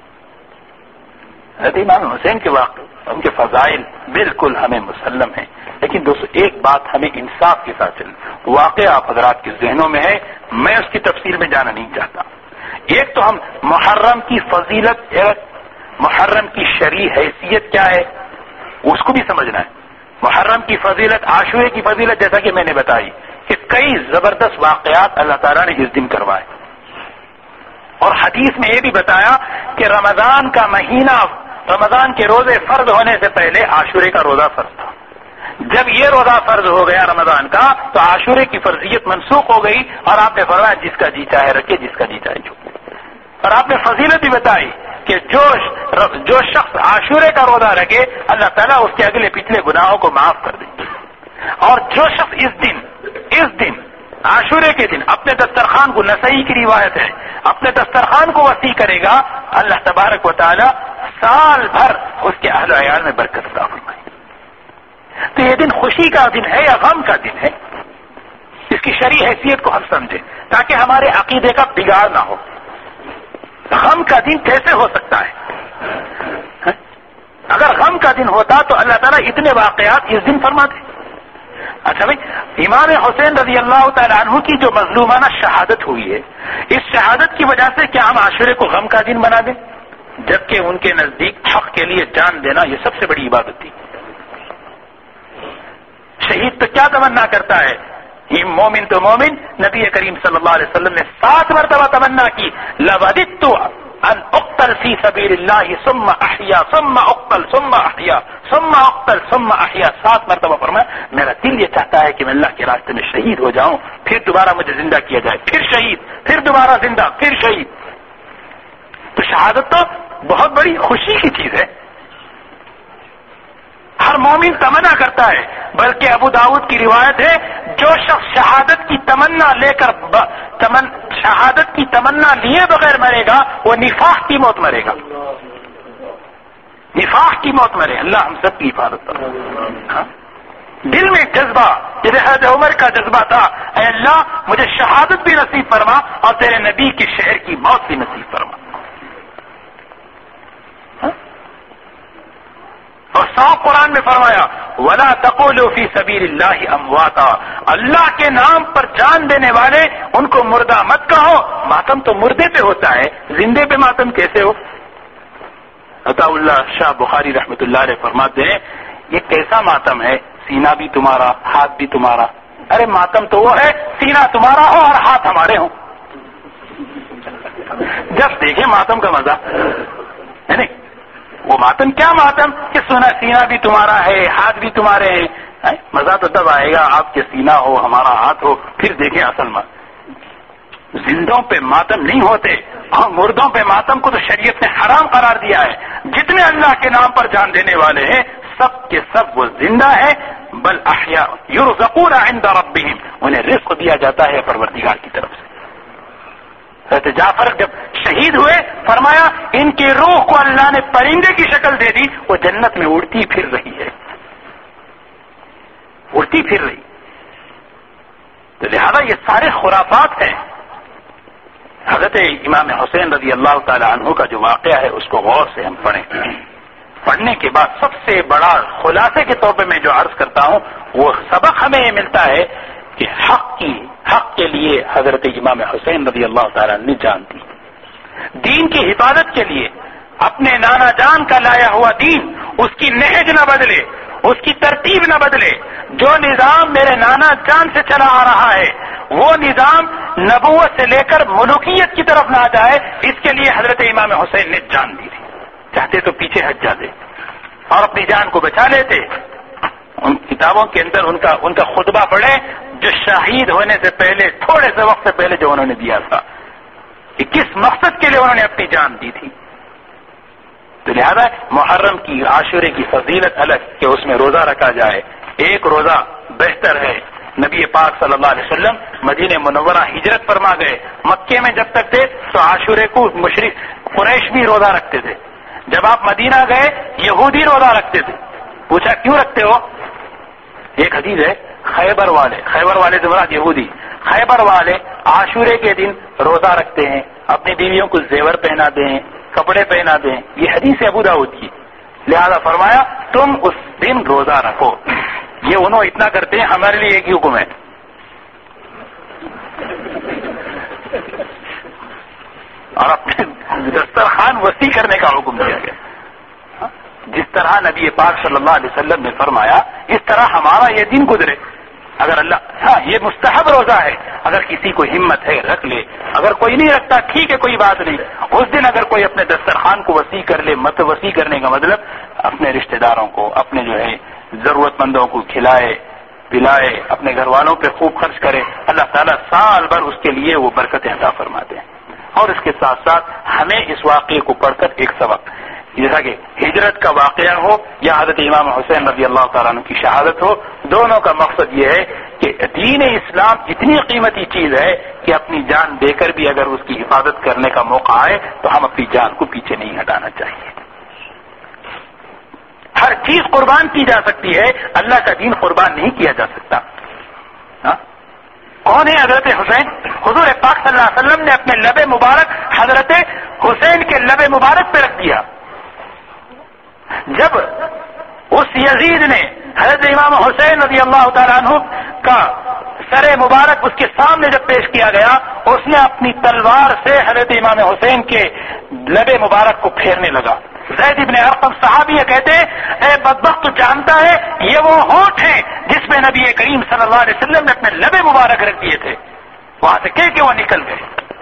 حضرت امام حسین کے واقع ان کے فضائل بالکل ہمیں مسلم ہیں. لیکن دوستو ایک بات ہمیں انصاف کے ساتھ چلیں، واقعہ آپ حضرات کے ذہنوں میں ہے، میں اس کی تفصیل میں جانا نہیں چاہتا. ایک تو ہم محرم کی فضیلت، محرم کی شرعی حیثیت کیا ہے اس کو بھی سمجھنا ہے. محرم کی فضیلت، عاشورے کی فضیلت جیسا کہ میں نے بتائی کہ کئی زبردست واقعات اللہ تعالیٰ نے اس دن کروائے. اور حدیث میں یہ بھی بتایا کہ رمضان کا مہینہ، رمضان کے روزے فرض ہونے سے پہلے عاشورے کا روزہ فرض تھا. جب یہ روزہ فرض ہو گیا رمضان کا تو عاشورے کی فرضیت منسوخ ہو گئی، اور آپ نے فرمایا جس کا جی چاہے رکھے، جس کا جی چاہے چھوڑے. اور آپ نے فضیلت بھی بتائی کہ جو شخص عاشورے کا روزہ رکھے اللہ تعالیٰ اس کے اگلے پچھلے گناہوں کو معاف کر دیں گے. اور جو شخص اس دن عاشورے کے دن اپنے دسترخوان کو، نسائی کی روایت ہے، اپنے دسترخوان کو وسیع کرے گا، اللہ تبارک و تعالی سال بھر اس کے اہل و عیال میں برکت عطا فرمائے. تو یہ دن خوشی کا دن ہے یا غم کا دن ہے؟ اس کی شرعی حیثیت کو ہم سمجھیں تاکہ ہمارے عقیدے کا بگاڑ نہ ہو. غم کا دن کیسے ہو سکتا ہے؟ اگر غم کا دن ہوتا تو اللہ تعالیٰ اتنے واقعات اس دن فرماتے. اچھا بھائی، امام حسین رضی اللہ تعالیٰ عنہ کی جو مظلومانہ شہادت ہوئی ہے، اس شہادت کی وجہ سے کیا ہم عاشورے کو غم کا دن بنا دیں؟ جبکہ ان کے نزدیک حق کے لیے جان دینا یہ سب سے بڑی عبادت تھی. شہید تو کیا تمنا کرتا ہے؟ یہ مومن تو مومن، نبی کریم صلی اللہ علیہ وسلم نے 7 مرتبہ تمنا کی، لوددت ان اقتل فی سبیل اللہ ثم احیا ثم اقتل ثم احیا ثم اقتل ثم احیا. 7 مرتبہ فرمایا میرا دل یہ چاہتا ہے کہ میں اللہ کے راستے میں شہید ہو جاؤں، پھر دوبارہ مجھے زندہ کیا جائے، پھر شہید، پھر دوبارہ زندہ، پھر شہید. تو شہادت تو بہت بڑی خوشی کی چیز ہے، ہر مومن تمنا کرتا ہے. بلکہ ابو داؤد کی روایت ہے، جو شخص شہادت کی تمنا لے کر شہادت کی تمنا لیے بغیر مرے گا وہ نفاق کی موت مرے گا. نفاق کی موت مرے. اللہ ہم سب کی حفاظت کرے. دل میں جذبہ جیسے حضرت عمر کا جذبہ تھا, اے اللہ مجھے شہادت بھی نصیب فرما اور تیرے نبی کے شہر کی موت بھی نصیب فرما. اور صاف قرآن میں فرمایا وَلَا تَقُولُوا فِي سَبِيلِ اللَّهِ أَمْوَاتًا, اللہ کے نام پر جان دینے والے ان کو مردہ مت کہو. ماتم تو مردے پہ ہوتا ہے, زندے پہ ماتم کیسے ہو؟ عطا اللہ شاہ بخاری رحمۃ اللہ علیہ فرماتے ہیں یہ کیسا ماتم ہے, سینہ بھی تمہارا ہاتھ بھی تمہارا. ارے ماتم تو وہ ہے سینہ تمہارا ہو اور ہاتھ ہمارے ہوں. جب دیکھیں ماتم کا مزہ ہے نہیں, وہ ماتم کیا ماتم کہ سینہ بھی تمہارا ہے ہاتھ بھی تمہارے ہیں. مزہ تو تب آئے گا آپ کے سینہ ہو ہمارا ہاتھ ہو, پھر دیکھیں اصل مزہ. زندوں پہ ماتم نہیں ہوتے اور مردوں پہ ماتم کو تو شریعت نے حرام قرار دیا ہے. جتنے اللہ کے نام پر جان دینے والے ہیں سب کے سب وہ زندہ ہیں, بل احیاء یرزقون عند ربهم, انہیں رزق دیا جاتا ہے پروردگار کی طرف سے. حضرت جعفر جب شہید ہوئے فرمایا ان کی روح کو اللہ نے پرندے کی شکل دے دی, وہ جنت میں اڑتی پھر رہی ہے, اڑتی پھر رہی. تو لہذا یہ سارے خرافات ہیں. حضرت امام حسین رضی اللہ تعالی عنہ کا جو واقعہ ہے اس کو غور سے ہم پڑھیں. پڑھنے کے بعد سب سے بڑا خلاصے کے طور پہ میں جو عرض کرتا ہوں وہ سبق ہمیں یہ ملتا ہے کہ حق کے لیے حضرت امام حسین رضی اللہ تعالیٰ نے جان دی. دین کی حفاظت کے لیے اپنے نانا جان کا لایا ہوا دین, اس کی نہج نہ بدلے, اس کی ترتیب نہ بدلے. جو نظام میرے نانا جان سے چلا آ رہا ہے وہ نظام نبوت سے لے کر ملوکیت کی طرف نہ جائے, اس کے لیے حضرت امام حسین نے جان دی تھی. چاہتے تو پیچھے ہٹ جاتے اور اپنی جان کو بچا لیتے. ان کتابوں کے اندر ان کا خطبہ پڑھیں جو شہید ہونے سے پہلے تھوڑے سے وقت سے پہلے جو انہوں نے دیا تھا کہ کس مقصد کے لیے انہوں نے اپنی جان دی تھی. تو لہذا محرم کی عاشورے کی فضیلت الگ کہ اس میں روزہ رکھا جائے. ایک روزہ بہتر ہے. نبی پاک صلی اللہ علیہ وسلم مدینہ منورہ ہجرت فرما گئے. مکے میں جب تک تھے تو عاشورے کو مشرک قریش بھی روزہ رکھتے تھے. جب آپ مدینہ گئے یہودی روزہ رکھتے تھے. پوچھا کیوں رکھتے ہو؟ ایک حدیث ہے خیبر والے سے مراد یہودی, خیبر والے عاشورے کے دن روزہ رکھتے ہیں, اپنی بیویوں کو زیور پہنا دیں, کپڑے پہنا دیں. یہ حدیث ابو داؤد کی. لہذا فرمایا تم اس دن روزہ رکھو. یہ انہوں اتنا کرتے ہیں, ہمارے لیے ایک ہی حکم ہے. اور اپنے دسترخوان وسیع کرنے کا حکم دیا گیا. جس طرح نبی پاک صلی اللہ علیہ وسلم نے فرمایا اس طرح ہمارا یہ دن گزرے. اگر یہ مستحب روزہ ہے, اگر کسی کو ہمت ہے رکھ لے, اگر کوئی نہیں رکھتا ٹھیک ہے کوئی بات نہیں. اس دن اگر کوئی اپنے دسترخوان کو وسیع کر لے, وسیع کرنے کا مطلب اپنے رشتہ داروں کو, اپنے جو ہے ضرورت مندوں کو کھلائے پلائے, اپنے گھر والوں پہ خوب خرچ کرے, اللہ تعالیٰ سال بھر اس کے لیے وہ برکتیں عطا فرماتے ہیں. اور اس کے ساتھ ساتھ ہمیں اس واقعے کو پڑھ کر ایک سبق, جیسا کہ ہجرت کا واقعہ ہو یا حضرت امام حسین رضی اللہ تعالیٰ عنہ کی شہادت ہو, دونوں کا مقصد یہ ہے کہ دین اسلام اتنی قیمتی چیز ہے کہ اپنی جان دے کر بھی اگر اس کی حفاظت کرنے کا موقع آئے تو ہم اپنی جان کو پیچھے نہیں ہٹانا چاہیے. ہر چیز قربان کی جا سکتی ہے, اللہ کا دین قربان نہیں کیا جا سکتا. کون ہے حضرت حسین؟ حضور پاک صلی اللہ علیہ وسلم نے اپنے لب مبارک حضرت حسین کے لب مبارک پہ رکھ دیا. جب اس یزید نے حضرت امام حسین رضی اللہ تعالیٰ عنہ کا سر مبارک اس کے سامنے جب پیش کیا گیا, اس نے اپنی تلوار سے حضرت امام حسین کے لب مبارک کو پھیرنے لگا. زید ابن ارقم صحابی کہتے ہیں اے بدبخت تو جانتا ہے یہ وہ ہونٹ ہیں جس میں نبی کریم صلی اللہ علیہ وسلم نے اپنے لب مبارک رکھ دیے تھے, وہاں سے کہ وہ نکل گئے.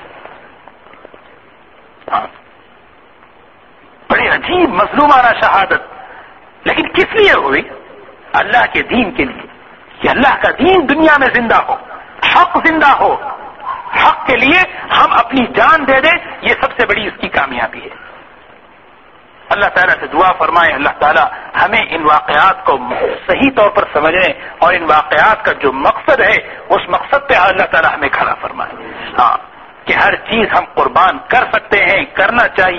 بڑی عجیب مظلومانہ شہادت, لیکن کس لیے ہوئی؟ اللہ کے دین کے لیے, کہ اللہ کا دین دنیا میں زندہ ہو, حق زندہ ہو. حق کے لیے ہم اپنی جان دے دیں, یہ سب سے بڑی اس کی کامیابی ہے. اللہ تعالیٰ سے دعا فرمائیں اللہ تعالیٰ ہمیں ان واقعات کو صحیح طور پر سمجھنے اور ان واقعات کا جو مقصد ہے اس مقصد پہ اللہ تعالیٰ ہمیں کھڑا فرمائے. کہ ہر چیز ہم قربان کر سکتے ہیں, کرنا چاہیے,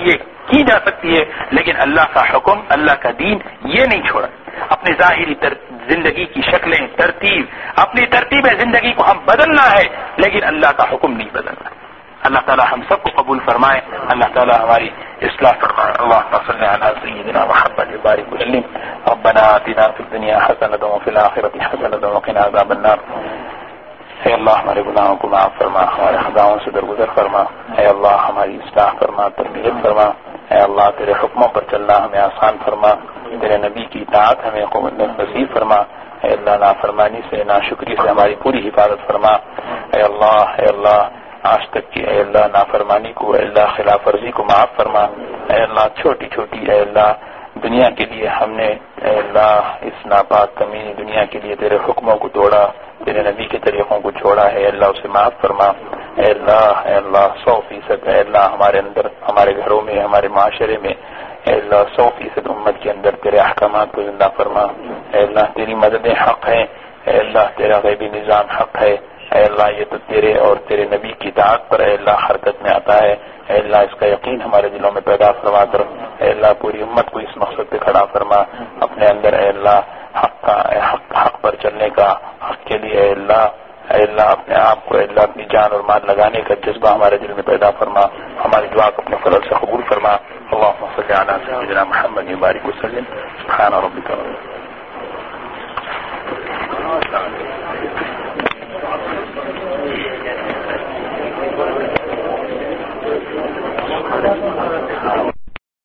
کی جا سکتی ہے، لیکن اللہ کا حکم، اللہ کا دین یہ نہیں چھوڑا۔ اپنی ظاہری زندگی کی شکلیں، اپنی ترتیب زندگی کو ہم بدلنا ہے، لیکن اللہ کا حکم نہیں بدلنا۔ اللہ تعالی ہم سب کو قبول فرمائے، اللہ تعالی ہماری اصلاح فرمائے۔ اللهم صل على سيدنا محمد وبارك وسلم۔ ربنا آتنا في الدنيا حسنة وفي الآخرة حسنة وقنا عذاب النار۔ اے اللہ ہمارے گناہوں کو معاف فرما، ہمارے خطاؤں سے درگزر فرما، اے اللہ ہماری اصلاح فرما، تربیت فرما، اے اللہ تیرے حکموں پر چلنا ہمیں آسان فرما، تیرے نبی کی اطاعت ہمیں قوت نصیب فرما، اے اللہ نافرمانی سے، ناشکری سے ہماری پوری حفاظت فرما، اے اللہ آج تک کی اے اللہ نافرمانی کو، اے اللہ خلاف ورزی کو معاف فرما، اے اللہ چھوٹی چھوٹی اے اللہ دنیا کے لیے ہم نے اے اللہ اس ناپاک کمینی دنیا کے لیے تیرے حکموں کو توڑا، تیرے نبی کے طریقوں کو چھوڑا ہے، اللہ اسے معاف فرما، اے اللہ 100% اے اللہ ہمارے اندر، ہمارے گھروں میں، ہمارے معاشرے میں اے اللہ 100% امت کے اندر تیرے احکامات کو زندہ فرما، اے اللہ تیری مددیں حق ہیں، اے اللہ تیرا غیبی نظام حق ہے، اے اللہ یہ تو تیرے اور تیرے نبی کی اطاعت پر اے اللہ حرکت میں آتا ہے، اے اللہ اس کا یقین ہمارے دلوں میں پیدا فرما کر اے اللہ پوری امت کو اس مقصد پہ کھڑا فرما، اپنے اندر اے اللہ حق پر چلنے کا، حق کے لیے اے اللہ اپنے آپ کو اے اللہ اپنی جان اور مال لگانے کا جذبہ ہمارے دل میں پیدا فرما، ہماری دعا کو اپنے فضل سے قبول فرما۔ اللهم صل على سيدنا محمد وبارك وسلم۔ سبحان ربك رب